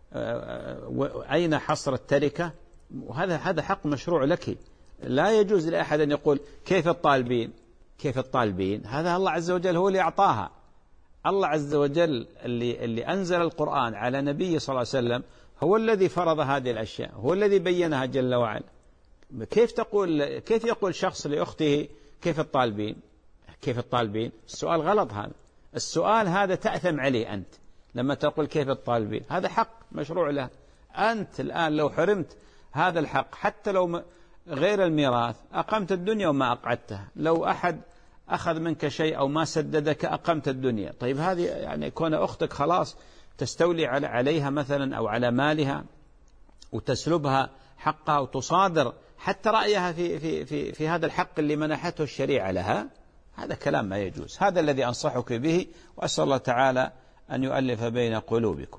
أين حصر التركة، وهذا هذا حق مشروع لك. لا يجوز لأحد أن يقول كيف الطالبين كيف الطالبين هذا الله عز وجل هو اللي أعطاها. الله عز وجل اللي, اللي أنزل القرآن على نبي صلى الله عليه وسلم هو الذي فرض هذه الأشياء، هو الذي بينها جل وعلا. كيف تقول كيف يقول شخص لأخته كيف الطالبين كيف الطالبين؟ السؤال غلط. هذا السؤال هذا تأثم عليه أنت لما تقول كيف الطالبين. هذا حق مشروع له. أنت الآن لو حرمت هذا الحق حتى لو غير الميراث أقمت الدنيا وما أقعدتها. لو أحد أخذ منك شيء أو ما سددك أقمت الدنيا. طيب هذه يعني كون أختك خلاص تستولي عليها مثلا أو على مالها وتسلبها حقها وتصادر حتى رأيها في, في, في, في هذا الحق اللي منحته الشريعة لها، هذا كلام ما يجوز. هذا الذي أنصحك به، وأسأل الله تعالى أن يؤلف بين قلوبكم.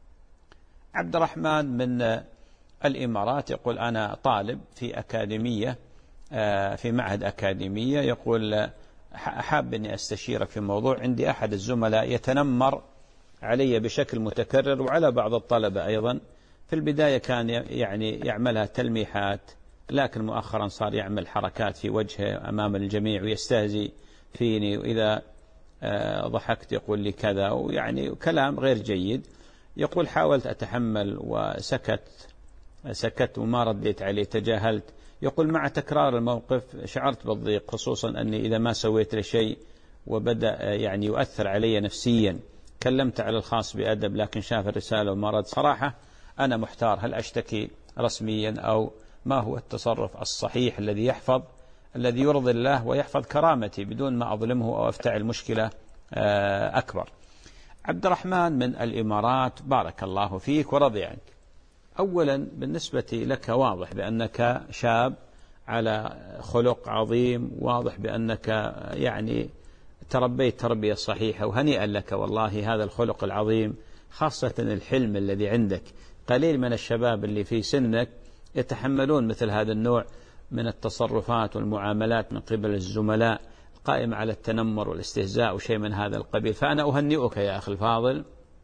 عبد الرحمن من الإمارات يقول أنا طالب في أكاديمية في معهد أكاديمية، يقول حاب أني أستشيرك في موضوع. عندي أحد الزملاء يتنمر علي بشكل متكرر وعلى بعض الطلبة أيضا. في البداية كان يعني يعملها تلميحات، لكن مؤخرا صار يعمل حركات في وجهه أمام الجميع ويستهزي فيني، وإذا ضحكت يقول لي كذا، ويعني كلام غير جيد. يقول حاولت أتحمل وسكت سكت وما رديت عليه، تجاهلت. يقول مع تكرار الموقف شعرت بالضيق، خصوصا أني إذا ما سويت له شيء وبدأ يعني يؤثر علي نفسيا. كلمت على الخاص بأدب لكن شاف الرسالة وما رد. صراحة أنا محتار، هل أشتكي رسميا أو ما هو التصرف الصحيح الذي يحفظ الذي يرضي الله ويحفظ كرامتي بدون ما أظلمه أو أفتعل مشكلة أكبر. عبد الرحمن من الإمارات، بارك الله فيك ورضي عنك. أولا بالنسبة لك واضح بأنك شاب على خلق عظيم، واضح بأنك يعني تربيت تربية صحيحة، وهنيئا لك والله هذا الخلق العظيم، خاصة الحلم الذي عندك. قليل من الشباب اللي في سنك يتحملون مثل هذا النوع من التصرفات والمعاملات من قبل الزملاء قائمة على التنمر والاستهزاء وشيء من هذا القبيل. فأنا أهنئك يا أخي الفاضل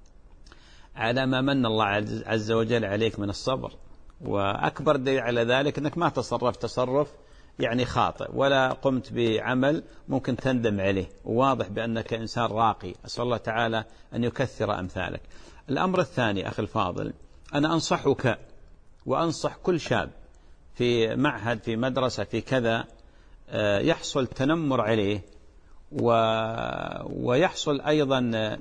على ما من الله عز وجل عليك من الصبر، وأكبر دليل على ذلك أنك ما تصرفت تصرف يعني خاطئ ولا قمت بعمل ممكن تندم عليه، وواضح بأنك إنسان راقي. أسأل الله تعالى أن يكثر أمثالك. الأمر الثاني أخي الفاضل، أنا أنصحك وأنصح كل شاب في معهد في مدرسة في كذا يحصل تنمر عليه ويحصل أيضا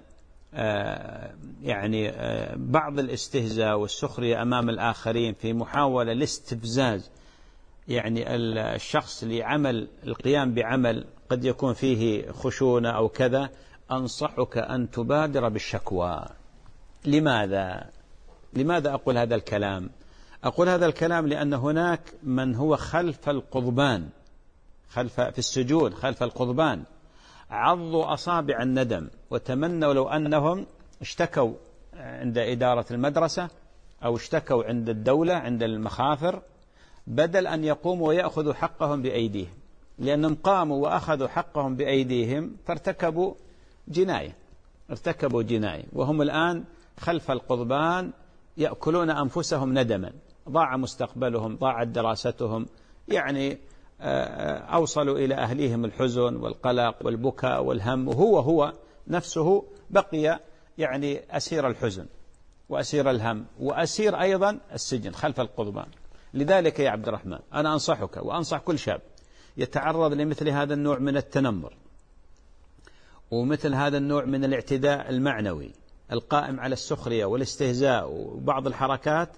يعني بعض الاستهزاء والسخرية أمام الآخرين في محاولة لاستفزاز يعني الشخص لعمل القيام بعمل قد يكون فيه خشونة أو كذا، أنصحك أن تبادر بالشكوى. لماذا؟ لماذا أقول هذا الكلام؟ أقول هذا الكلام لأن هناك من هو خلف القضبان، خلف في السجون خلف القضبان، عضوا أصابع الندم وتمنوا لو أنهم اشتكوا عند إدارة المدرسة أو اشتكوا عند الدولة عند المخافر، بدل أن يقوموا ويأخذوا حقهم بأيديهم، لأنهم قاموا وأخذوا حقهم بأيديهم فارتكبوا جناية ارتكبوا جناية وهم الآن خلف القضبان يأكلون أنفسهم ندما. ضاع مستقبلهم، ضاعت دراستهم، يعني أوصلوا إلى أهليهم الحزن والقلق والبكاء والهم، وهو هو نفسه بقي يعني أسير الحزن وأسير الهم وأسير أيضا السجن خلف القضبان. لذلك يا عبد الرحمن أنا أنصحك وأنصح كل شاب يتعرض لمثل هذا النوع من التنمر ومثل هذا النوع من الاعتداء المعنوي القائم على السخرية والاستهزاء وبعض الحركات،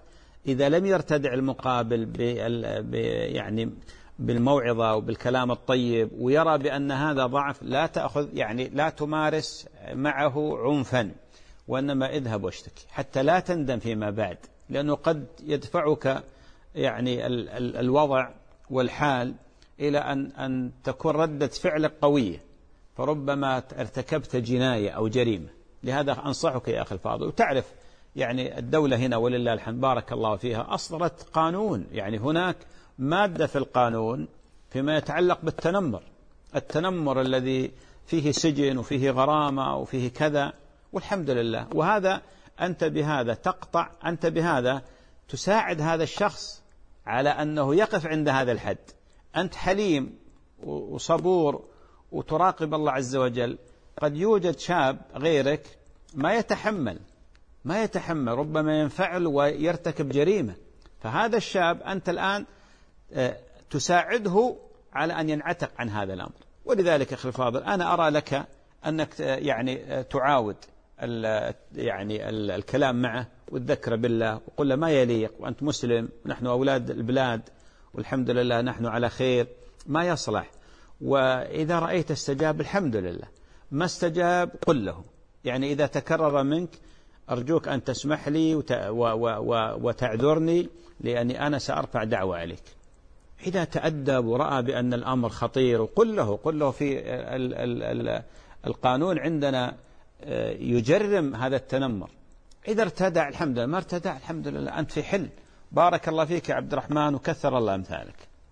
إذا لم يرتدع المقابل يعني بالموعظة وبالكلام الطيب ويرى بأن هذا ضعف، لا تأخذ يعني لا تمارس معه عنفا، وإنما اذهب واشتكي حتى لا تندم فيما بعد، لأنه قد يدفعك يعني ال ال الوضع والحال إلى أن أن تكون ردة فعلك قوية، فربما ارتكبت جناية أو جريمة. لهذا أنصحك يا أخي الفاضل. وتعرف يعني الدولة هنا ولله الحمد بارك الله فيها أصدرت قانون، يعني هناك مادة في القانون فيما يتعلق بالتنمر، التنمر الذي فيه سجن وفيه غرامة وفيه كذا، والحمد لله. وهذا أنت بهذا تقطع، أنت بهذا تساعد هذا الشخص على أنه يقف عند هذا الحد. أنت حليم وصبور وتراقب الله عز وجل. قد يوجد شاب غيرك ما يتحمل ما يتحمل ربما ينفعل ويرتكب جريمة، فهذا الشاب أنت الآن تساعده على أن ينعتق عن هذا الأمر. ولذلك أخي الفاضل أنا أرى لك أنك يعني تعاود يعني الكلام معه وتذكر بالله وقل له ما يليق، وأنت مسلم ونحن أولاد البلاد والحمد لله نحن على خير، ما يصلح. وإذا رأيت استجاب الحمد لله، ما استجاب قل له يعني إذا تكرر منك أرجوك أن تسمح لي وتعذرني لأني أنا سأرفع دعوة عليك. إذا تأدب ورأى بأن الأمر خطير وقل له قل له في ال ال ال القانون عندنا يجرم هذا التنمر. إذا ارتدع الحمد لله، ما ارتدع الحمد لله، أنت في حل. بارك الله فيك يا عبد الرحمن وكثر الله أمثالك.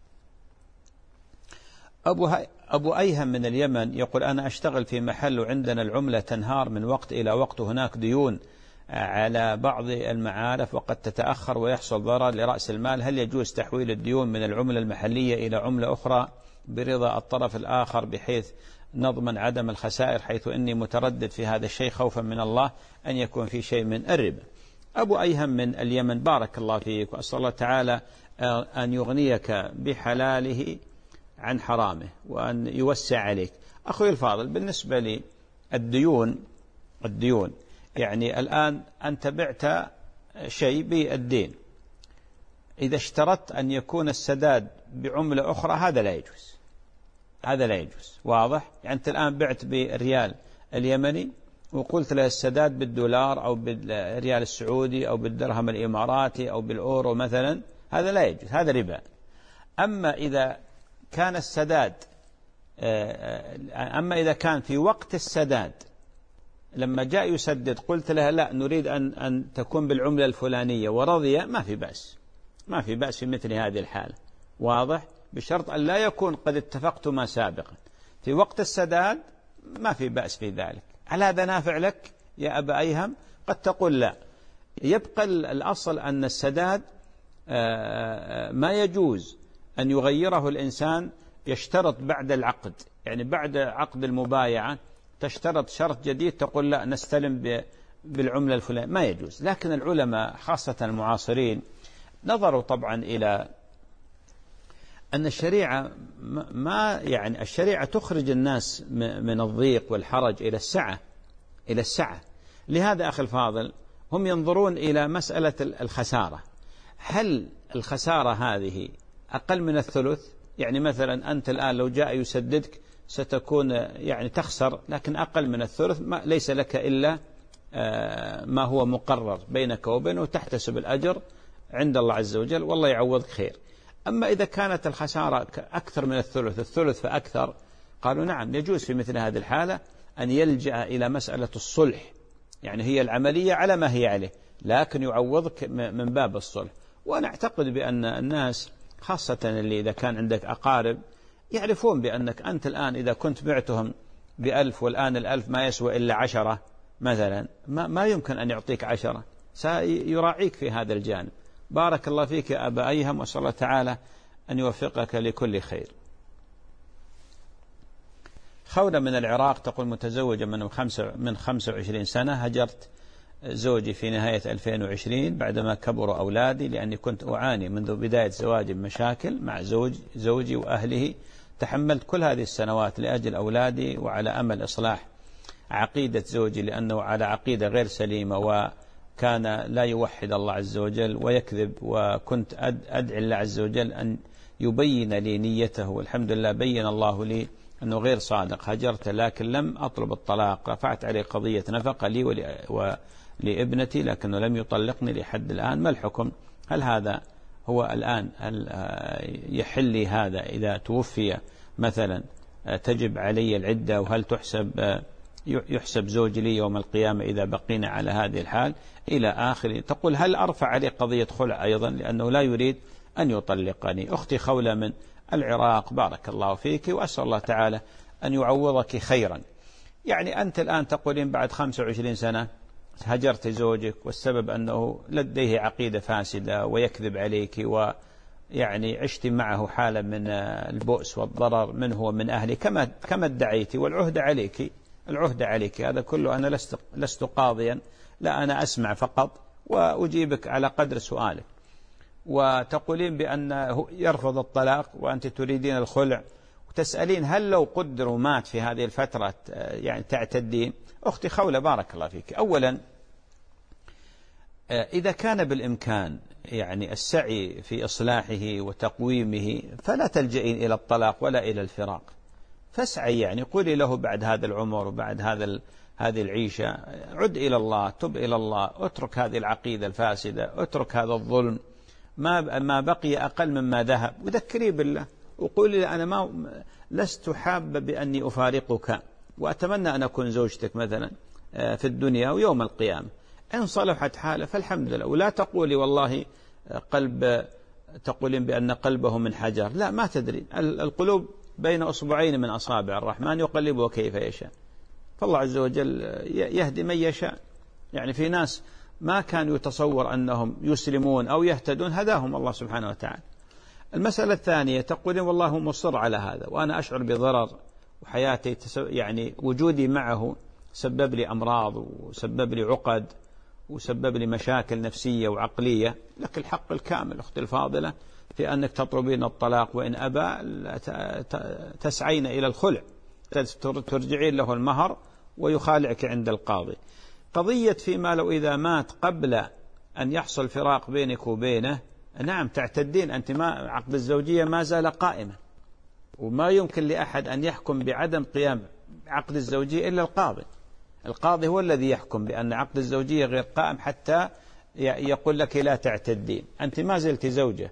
أبو, أبو أيهم من اليمن يقول أنا أشتغل في محل وعندنا العملة تنهار من وقت إلى وقت، وهناك ديون على بعض المعارف وقد تتأخر ويحصل ضرر لرأس المال، هل يجوز تحويل الديون من العملة المحلية إلى عملة أخرى برضا الطرف الآخر بحيث نضمن عدم الخسائر، حيث إني متردد في هذا الشيء خوفا من الله أن يكون في شيء من الربا. أبو أيهم من اليمن بارك الله فيك، وأسأل الله تعالى أن يغنيك بحلاله عن حرامه وأن يوسع عليك. أخوي الفاضل بالنسبة لي الديون الديون يعني الآن أنت بعت شيء بالدين، إذا اشترطت أن يكون السداد بعملة أخرى هذا لا يجوز، هذا لا يجوز. واضح؟ يعني أنت الآن بعت بالريال اليمني وقلت له السداد بالدولار أو بالريال السعودي أو بالدرهم الإماراتي أو بالأورو مثلا، هذا لا يجوز، هذا ربا. أما إذا كان السداد أما إذا كان في وقت السداد لما جاء يسدد قلت له لا نريد أن أن تكون بالعملة الفلانية ورضي، ما في بأس، ما في بأس في مثل هذه الحالة. واضح؟ بشرط أن لا يكون قد اتفقتما سابقا. في وقت السداد ما في بأس في ذلك. هل هذا نافع لك يا أبا أيهم؟ قد تقول لا. يبقى الأصل أن السداد ما يجوز أن يغيره الإنسان، يشترط بعد العقد، يعني بعد عقد المبايعة تشترط شرط جديد تقول لا نستلم بالعملة الفلانية، ما يجوز. لكن العلماء خاصة المعاصرين نظروا طبعا إلى أن الشريعة ما يعني الشريعة تخرج الناس من الضيق والحرج إلى السعة إلى السعة. لهذا أخي الفاضل هم ينظرون إلى مسألة الخسارة، هل الخسارة هذه أقل من الثلث؟ يعني مثلا أنت الآن لو جاء يسددك ستكون يعني تخسر، لكن أقل من الثلث ما ليس لك إلا ما هو مقرر بينك وبينه وتحتسب الأجر عند الله عز وجل والله يعوضك خير. أما إذا كانت الخسارة أكثر من الثلث الثلث فأكثر، قالوا نعم يجوز في مثل هذه الحالة أن يلجأ إلى مسألة الصلح، يعني هي العملية على ما هي عليه لكن يعوضك من باب الصلح. وأنا أعتقد بأن الناس خاصة اللي إذا كان عندك أقارب يعرفون بأنك أنت الآن إذا كنت بعتهم بألف والآن الألف ما يسوى إلا عشرة مثلا، ما, ما يمكن أن يعطيك عشرة، سيراعيك في هذا الجانب. بارك الله فيك يا أبا أيهم، وصلى الله تعالى أن يوفقك لكل خير. خولة من العراق تقول متزوجة من خمسة من خمسة وعشرين سنة، هجرت زوجي في نهاية ألفين وعشرين بعدما كبروا أولادي لأني كنت أعاني منذ بداية زواجي مشاكل مع زوج زوجي وأهله، تحملت كل هذه السنوات لأجل أولادي وعلى أمل إصلاح عقيدة زوجي لأنه على عقيدة غير سليمة كان لا يوحد الله عز وجل ويكذب، وكنت أدعي الله عز وجل أن يبين لي نيته، والحمد لله بين الله لي أنه غير صادق، هجرت لكن لم أطلب الطلاق، رفعت عليه قضية نفقة لي ولابنتي لكنه لم يطلقني لحد الآن. ما الحكم؟ هل هذا هو الآن هل يحل لي هذا إذا توفي مثلا تجب علي العدة، وهل تحسب يحسب زوجي لي يوم القيامة إذا بقينا على هذه الحال إلى آخره. تقول هل أرفع عليه قضية خلع أيضا لأنه لا يريد أن يطلقني؟ أختي خولة من العراق، بارك الله فيك، وأسأل الله تعالى أن يعوضك خيرا. يعني أنت الآن تقولين بعد خمسة وعشرين سنة هجرت زوجك والسبب أنه لديه عقيدة فاسدة ويكذب عليك، ويعني عشت معه حالة من البؤس والضرر منه ومن أهلي كما كما ادعيتي، والعهد عليك العهد عليك. هذا كله أنا لست لست قاضيا، لا أنا أسمع فقط وأجيبك على قدر سؤالك. وتقولين بأنه يرفض الطلاق وأنت تريدين الخلع، وتسألين هل لو قدر ومات في هذه الفترة يعني تعتدين؟ أختي خولة بارك الله فيك، أولا إذا كان بالإمكان يعني السعي في إصلاحه وتقويمه فلا تلجئين إلى الطلاق ولا إلى الفراق، فاسعي، يعني قولي له بعد هذا العمر وبعد هذا هذه العيشة عد إلى الله، تب إلى الله، اترك هذه العقيدة الفاسدة، اترك هذا الظلم، ما ما بقي أقل مما ذهب، وذكري بالله وقولي له أنا ما لست حابة بأني أفارقك، وأتمنى أن أكون زوجتك مثلا في الدنيا ويوم القيامة. إن صلحت حالة فالحمد لله، ولا تقولي والله قلب تقولين بأن قلبه من حجر، لا، ما تدري، القلوب بين أصبعين من أصابع الرحمن يقلبه كيف يشاء، فالله عز وجل يهدي من يشاء. يعني في ناس ما كانوا يتصور أنهم يسلمون أو يهتدون، هداهم الله سبحانه وتعالى. المسألة الثانية تقولين والله مصر على هذا وأنا أشعر بضرر، وحياتي يعني وجودي معه سبب لي أمراض وسبب لي عقد وسبب لي مشاكل نفسية وعقلية. لك الحق الكامل أختي الفاضلة في أنك تطلبين الطلاق، وإن أبى تسعين إلى الخلع، ترجعين له المهر ويخالعك عند القاضي. قضية فيما لو إذا مات قبل أن يحصل فراق بينك وبينه، نعم تعتدين أنت، ما عقد الزوجية ما زال قائما، وما يمكن لأحد أن يحكم بعدم قيام عقد الزوجية إلا القاضي. القاضي هو الذي يحكم بأن عقد الزوجية غير قائم حتى يقول لك لا تعتدين، أنت ما زلت زوجة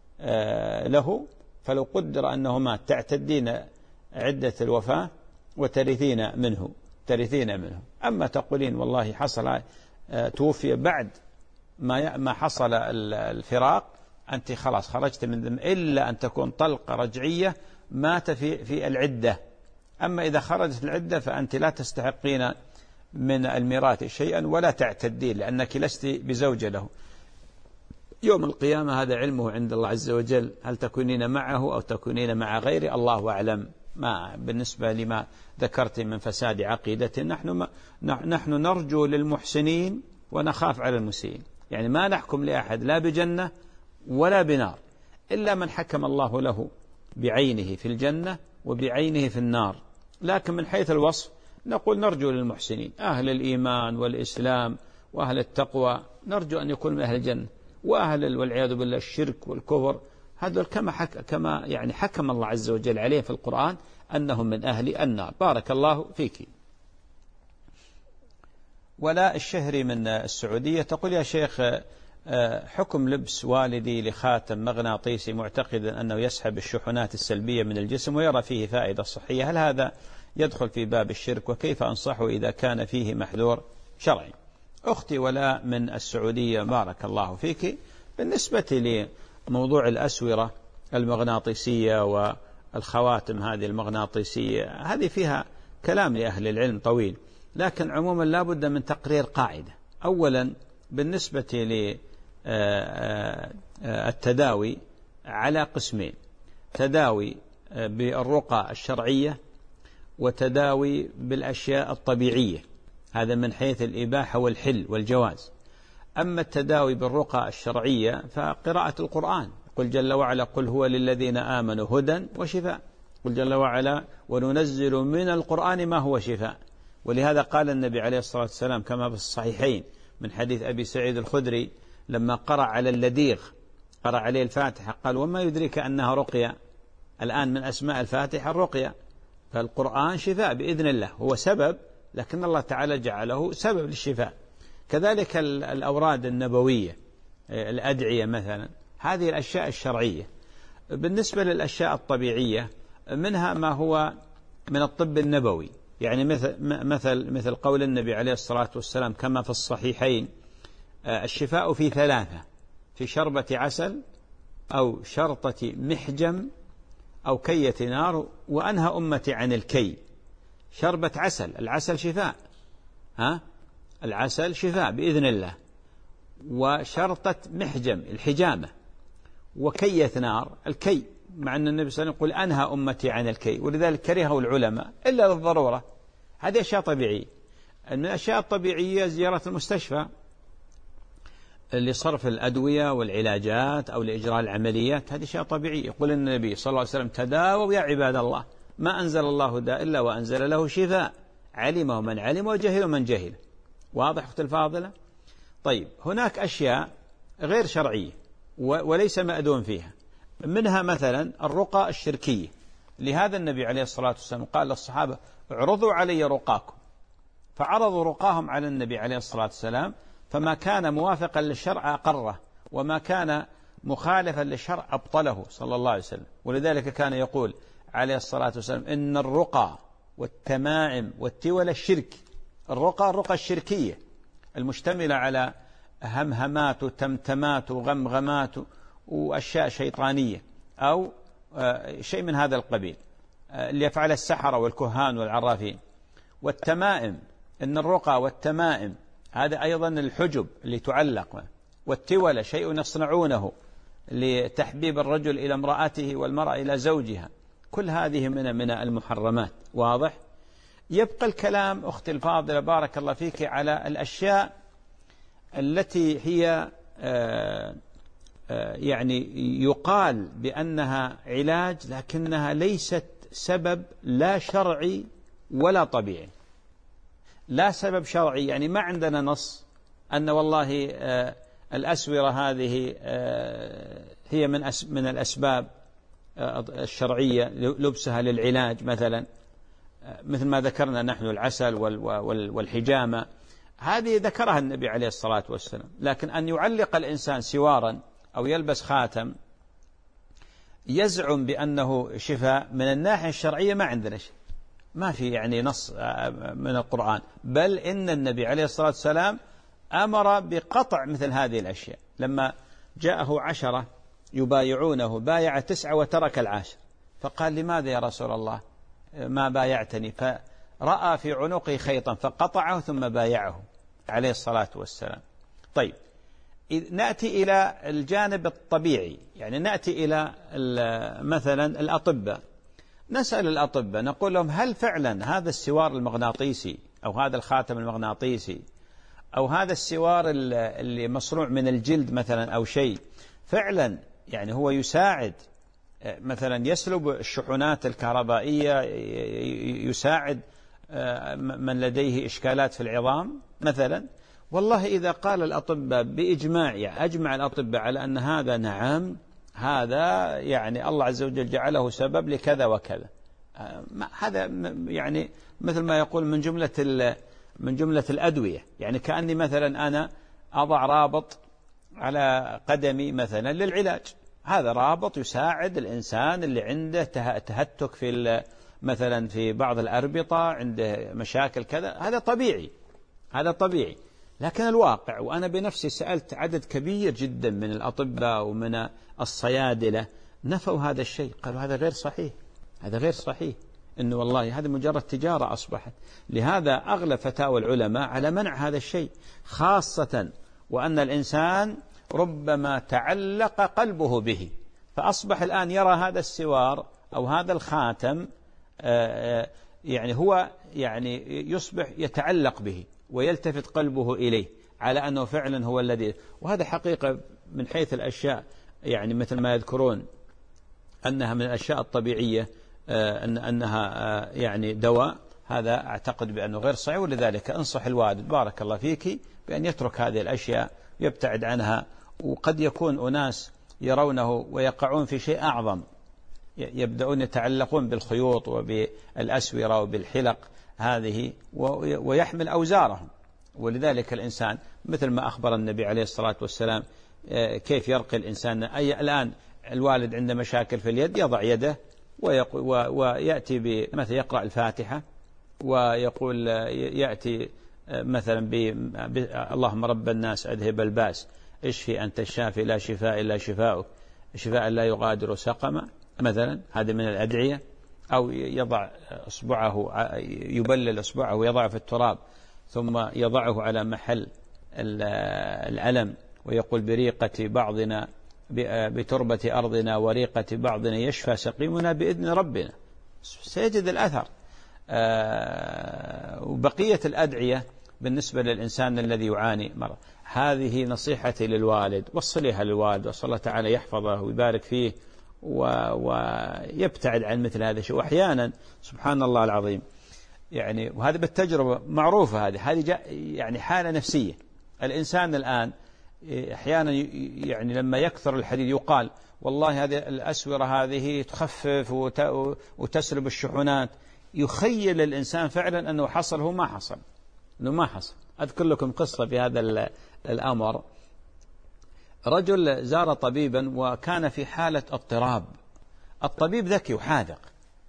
له، فلو قدر أنه مات تعتدين عدة الوفاة وترثين منه ترثين منه. أما تقولين والله حصل توفي بعد ما ما حصل الفراق، أنت خلاص خرجت من ذم، إلا أن تكون طلقة رجعية مات في في العدة. أما إذا خرجت العدة فأنت لا تستحقين من الميراث شيئا ولا تعتدين، لأنك لست بزوجة له. يوم القيامة هذا علمه عند الله عز وجل، هل تكونين معه أو تكونين مع غيره الله أعلم. ما بالنسبة لما ذكرت من فساد عقيدة، نحن ما نحن نرجو للمحسنين ونخاف على المسيئين، يعني ما نحكم لأحد لا بجنة ولا بنار إلا من حكم الله له بعينه في الجنة وبعينه في النار. لكن من حيث الوصف نقول نرجو للمحسنين، أهل الإيمان والإسلام وأهل التقوى نرجو أن يكون من أهل الجنة، وأهل والعياذ بالله الشرك والكفر هذول كما حك كما يعني حكم الله عز وجل عليه في القرآن أنهم من أهل النار. بارك الله فيك. ولا الشهري من السعودية تقول يا شيخ حكم لبس والدي لخاتم مغناطيسي معتقدا أنه يسحب الشحنات السلبية من الجسم ويرى فيه فائدة صحية، هل هذا يدخل في باب الشرك؟ وكيف أنصحه إذا كان فيه محذور شرعي؟ أختي ولا من السعودية بارك الله فيك، بالنسبة لموضوع الأسورة المغناطيسية والخواتم هذه المغناطيسية هذه فيها كلام لأهل العلم طويل، لكن عموما لا بد من تقرير قاعدة. أولا بالنسبة للتداوي على قسمين، تداوي بالرقى الشرعية وتداوي بالأشياء الطبيعية، هذا من حيث الإباحة والحل والجواز. أما التداوي بالرقى الشرعية فقراءة القرآن، قل جل وعلا قل هو للذين آمنوا هدى وشفاء، قل جل وعلا وننزل من القرآن ما هو شفاء. ولهذا قال النبي عليه الصلاة والسلام كما في الصحيحين من حديث أبي سعيد الخدري لما قرأ على اللديغ قرأ عليه الفاتحة قال وما يدريك أنها رقية. الآن من أسماء الفاتحة الرقية، فالقرآن شفاء بإذن الله، هو سبب لكن الله تعالى جعله سبب للشفاء. كذلك الأوراد النبوية، الأدعية مثلا، هذه الأشياء الشرعية. بالنسبة للأشياء الطبيعية منها ما هو من الطب النبوي، يعني مثل مثل مثل قول النبي عليه الصلاة والسلام كما في الصحيحين: الشفاء في ثلاثة، في شربة عسل أو شرطة محجم أو كية نار، وأنهى أمتي عن الكي. شربة عسل، العسل شفاء، ها العسل شفاء بإذن الله. وشرطة محجم الحجامة، وكية نار الكي، مع أن النبي صلى الله عليه وسلم يقول أنهى أمتي عن الكي، ولذلك كرهه العلماء إلا للضرورة. هذه أشياء طبيعية. من الأشياء الطبيعية زيارة المستشفى لصرف الأدوية والعلاجات أو لإجراء العمليات، هذه أشياء طبيعية. يقول النبي صلى الله عليه وسلم: تداووا يا عباد الله، ما أنزل الله داء إلا وأنزل له شفاء، علمه من علم وجهله من جهل. واضح أختي الفاضلة؟ طيب، هناك أشياء غير شرعية وليس مأذون فيها، منها مثلا الرقى الشركية. لهذا النبي عليه الصلاة والسلام قال للصحابة: اعرضوا علي رقاكم، فعرضوا رقاهم على النبي عليه الصلاة والسلام، فما كان موافقا للشرع أقره، وما كان مخالفا للشرع أبطله صلى الله عليه وسلم. ولذلك كان يقول عليه الصلاة والسلام: إن الرقى والتمائم والتول الشرك. الرقى الرقى الشركية المشتملة على همهمات وتمتمات وغمغمات وأشياء شيطانية أو شيء من هذا القبيل اللي يفعل السحرة والكهان والعرافين. والتمائم، إن الرقى والتمائم هذا أيضا الحجب اللي تعلق. والتولى شيء يصنعونه لتحبيب الرجل إلى امرأته والمرأة إلى زوجها. كل هذه من من المحرمات. واضح؟ يبقى الكلام أختي الفاضلة بارك الله فيك على الأشياء التي هي آآ آآ يعني يقال بأنها علاج لكنها ليست سبب لا شرعي ولا طبيعي. لا سبب شرعي، يعني ما عندنا نص أن والله الأسورة هذه هي من من الأسباب الشرعية لبسها للعلاج مثلا، مثل ما ذكرنا نحن العسل والحجامة، هذه ذكرها النبي عليه الصلاة والسلام. لكن أن يعلق الإنسان سوارا أو يلبس خاتم يزعم بأنه شفاء من الناحية الشرعية ما عندنا شيء، ما في يعني نص من القرآن، بل إن النبي عليه الصلاة والسلام أمر بقطع مثل هذه الأشياء. لما جاءه عشرة يبايعونه بايع تسعة وترك العاشر، فقال: لماذا يا رسول الله ما بايعتني؟ فرأى في عنقه خيطا فقطعه ثم بايعه عليه الصلاة والسلام. طيب، نأتي إلى الجانب الطبيعي، يعني نأتي إلى مثلا الأطباء. نسأل الأطباء نقول لهم: هل فعلا هذا السوار المغناطيسي أو هذا الخاتم المغناطيسي أو هذا السوار اللي مصنوع من الجلد مثلا أو شيء فعلا يعني هو يساعد مثلا يسلب الشحنات الكهربائية، يساعد من لديه إشكالات في العظام مثلا؟ والله إذا قال الأطباء بإجماع، يعني أجمع الأطباء على أن هذا نعم، هذا يعني الله عز وجل جعله سبب لكذا وكذا، هذا يعني مثل ما يقول من جملة من جملة الأدوية. يعني كأني مثلا أنا أضع رابط على قدمي مثلا للعلاج، هذا رابط يساعد الإنسان اللي عنده تهتك في مثلا في بعض الأربطة، عنده مشاكل كذا، هذا طبيعي، هذا طبيعي. لكن الواقع، وأنا بنفسي سألت عدد كبير جدا من الأطباء ومن الصيادلة، نفوا هذا الشيء، قالوا هذا غير صحيح، هذا غير صحيح، إنه والله هذا مجرد تجارة أصبحت. لهذا أغلب فتاوى العلماء على منع هذا الشيء، خاصة وأن الإنسان ربما تعلق قلبه به، فأصبح الآن يرى هذا السوار أو هذا الخاتم يعني هو يعني يصبح يتعلق به ويلتفت قلبه إليه على أنه فعلا هو الذي. وهذا حقيقة من حيث الأشياء، يعني مثل ما يذكرون أنها من الأشياء الطبيعية، أن أنها يعني دواء، هذا أعتقد بأنه غير صحيح، ولذلك أنصح الوالد بارك الله فيك بأن يترك هذه الأشياء يبتعد عنها. وقد يكون أناس يرونه ويقعون في شيء أعظم، يبدأون يتعلقون بالخيوط وبالأسورة وبالحلق هذه ويحمل أوزارهم. ولذلك الإنسان مثل ما أخبر النبي عليه الصلاة والسلام كيف يرقي الإنسان. أي الآن الوالد عنده مشاكل في اليد يضع يده ويأتي بمثل يقرأ الفاتحة ويقول يأتي مثلا اللهم رب الناس أذهب الباس اشفي أنت الشافي لا شفاء إلا شفاؤك شفاء لا يغادر سقما مثلا، هذا من الأدعية. أو يضع أصبعه يبلل أصبعه ويضعه في التراب ثم يضعه على محل الألم ويقول بريقة بعضنا بتربة أرضنا وريقة بعضنا يشفى سقيمنا بإذن ربنا، سيجد الأثر. وبقية الأدعية بالنسبة للإنسان الذي يعاني مرض، هذه نصيحتي للوالد، وصليها للوالد وصلى الله تعالى يحفظه ويبارك فيه ويبتعد عن مثل هذا الشيء. وأحيانا سبحان الله العظيم يعني، وهذا بالتجربة معروفة، هذه هذه يعني حالة نفسية. الإنسان الآن أحيانا يعني لما يكثر الحديث يقال والله هذه الأسورة هذه تخفف وتسلب الشحنات، يخيل الإنسان فعلا أنه حصل، هو ما حصل، أنه ما حصل. أذكر لكم قصة في هذا الأمر. رجل زار طبيبا وكان في حالة اضطراب، الطبيب ذكي وحاذق،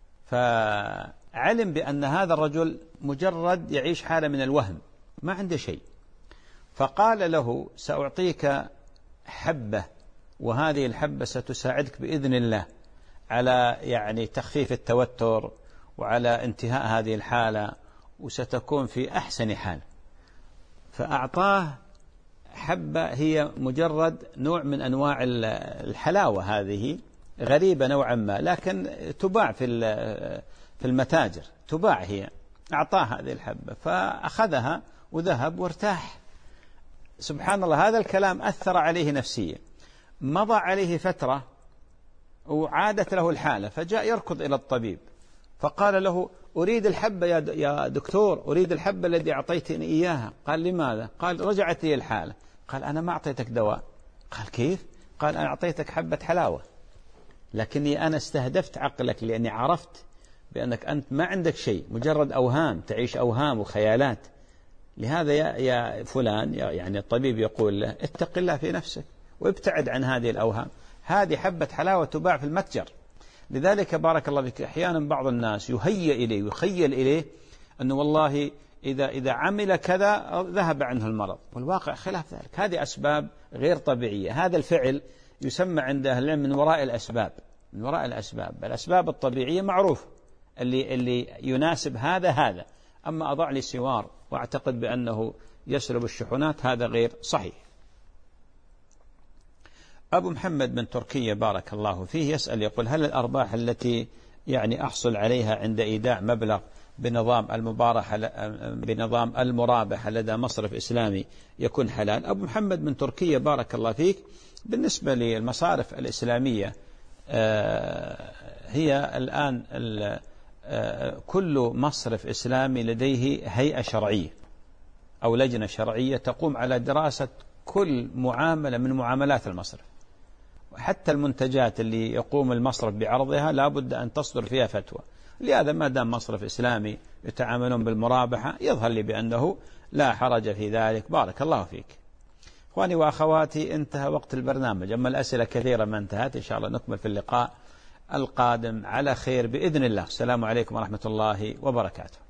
فعلم بأن هذا الرجل مجرد يعيش حالة من الوهم ما عنده شيء، فقال له سأعطيك حبة وهذه الحبة ستساعدك بإذن الله على يعني تخفيف التوتر وعلى انتهاء هذه الحالة وستكون في أحسن حال. فأعطاه حبة هي مجرد نوع من أنواع الحلاوة، هذه غريبة نوعا ما لكن تباع في في المتاجر، تباع هي. أعطاه هذه الحبة فأخذها وذهب وارتاح. سبحان الله، هذا الكلام أثر عليه نفسيا. مضى عليه فترة وعادت له الحالة، فجاء يركض إلى الطبيب فقال له أريد الحبة يا دكتور، أريد الحبة التي أعطيتني إياها. قال لماذا؟ قال رجعت لي الحالة. قال أنا ما أعطيتك دواء. قال كيف؟ قال أنا أعطيتك حبة حلاوة، لكني أنا استهدفت عقلك لأني عرفت بأنك أنت ما عندك شيء، مجرد أوهام، تعيش أوهام وخيالات. لهذا يا, يا فلان يعني الطبيب يقول له اتق الله في نفسك وابتعد عن هذه الأوهام، هذه حبة حلاوة تباع في المتجر. لذلك بارك الله فيك أحيانا بعض الناس يهيئ إليه ويخيل إليه أنه والله إذا إذا عمل كذا ذهب عنه المرض، والواقع خلاف ذلك. هذه أسباب غير طبيعية. هذا الفعل يسمى عند أهل العلم من وراء الأسباب، من وراء الأسباب. الأسباب الطبيعية معروف اللي اللي يناسب هذا هذا، أما أضع لي سوار وأعتقد بأنه يسلب الشحنات هذا غير صحيح. أبو محمد من تركيا بارك الله فيه يسأل يقول هل الأرباح التي يعني أحصل عليها عند إيداع مبلغ بنظام المبارحة بنظام المرابحة لدى مصرف إسلامي يكون حلال؟ أبو محمد من تركيا بارك الله فيك، بالنسبة للمصارف الإسلامية هي الآن كل مصرف إسلامي لديه هيئة شرعية أو لجنة شرعية تقوم على دراسة كل معاملة من معاملات المصرف، حتى المنتجات اللي يقوم المصرف بعرضها لا بد أن تصدر فيها فتوى. لهذا ما دام مصرف إسلامي يتعاملون بالمرابحة يظهر لي بأنه لا حرج في ذلك. بارك الله فيك. إخواني وأخواتي، انتهى وقت البرنامج، أما الأسئلة كثيرة ما انتهت، إن شاء الله نكمل في اللقاء القادم على خير بإذن الله. السلام عليكم ورحمة الله وبركاته.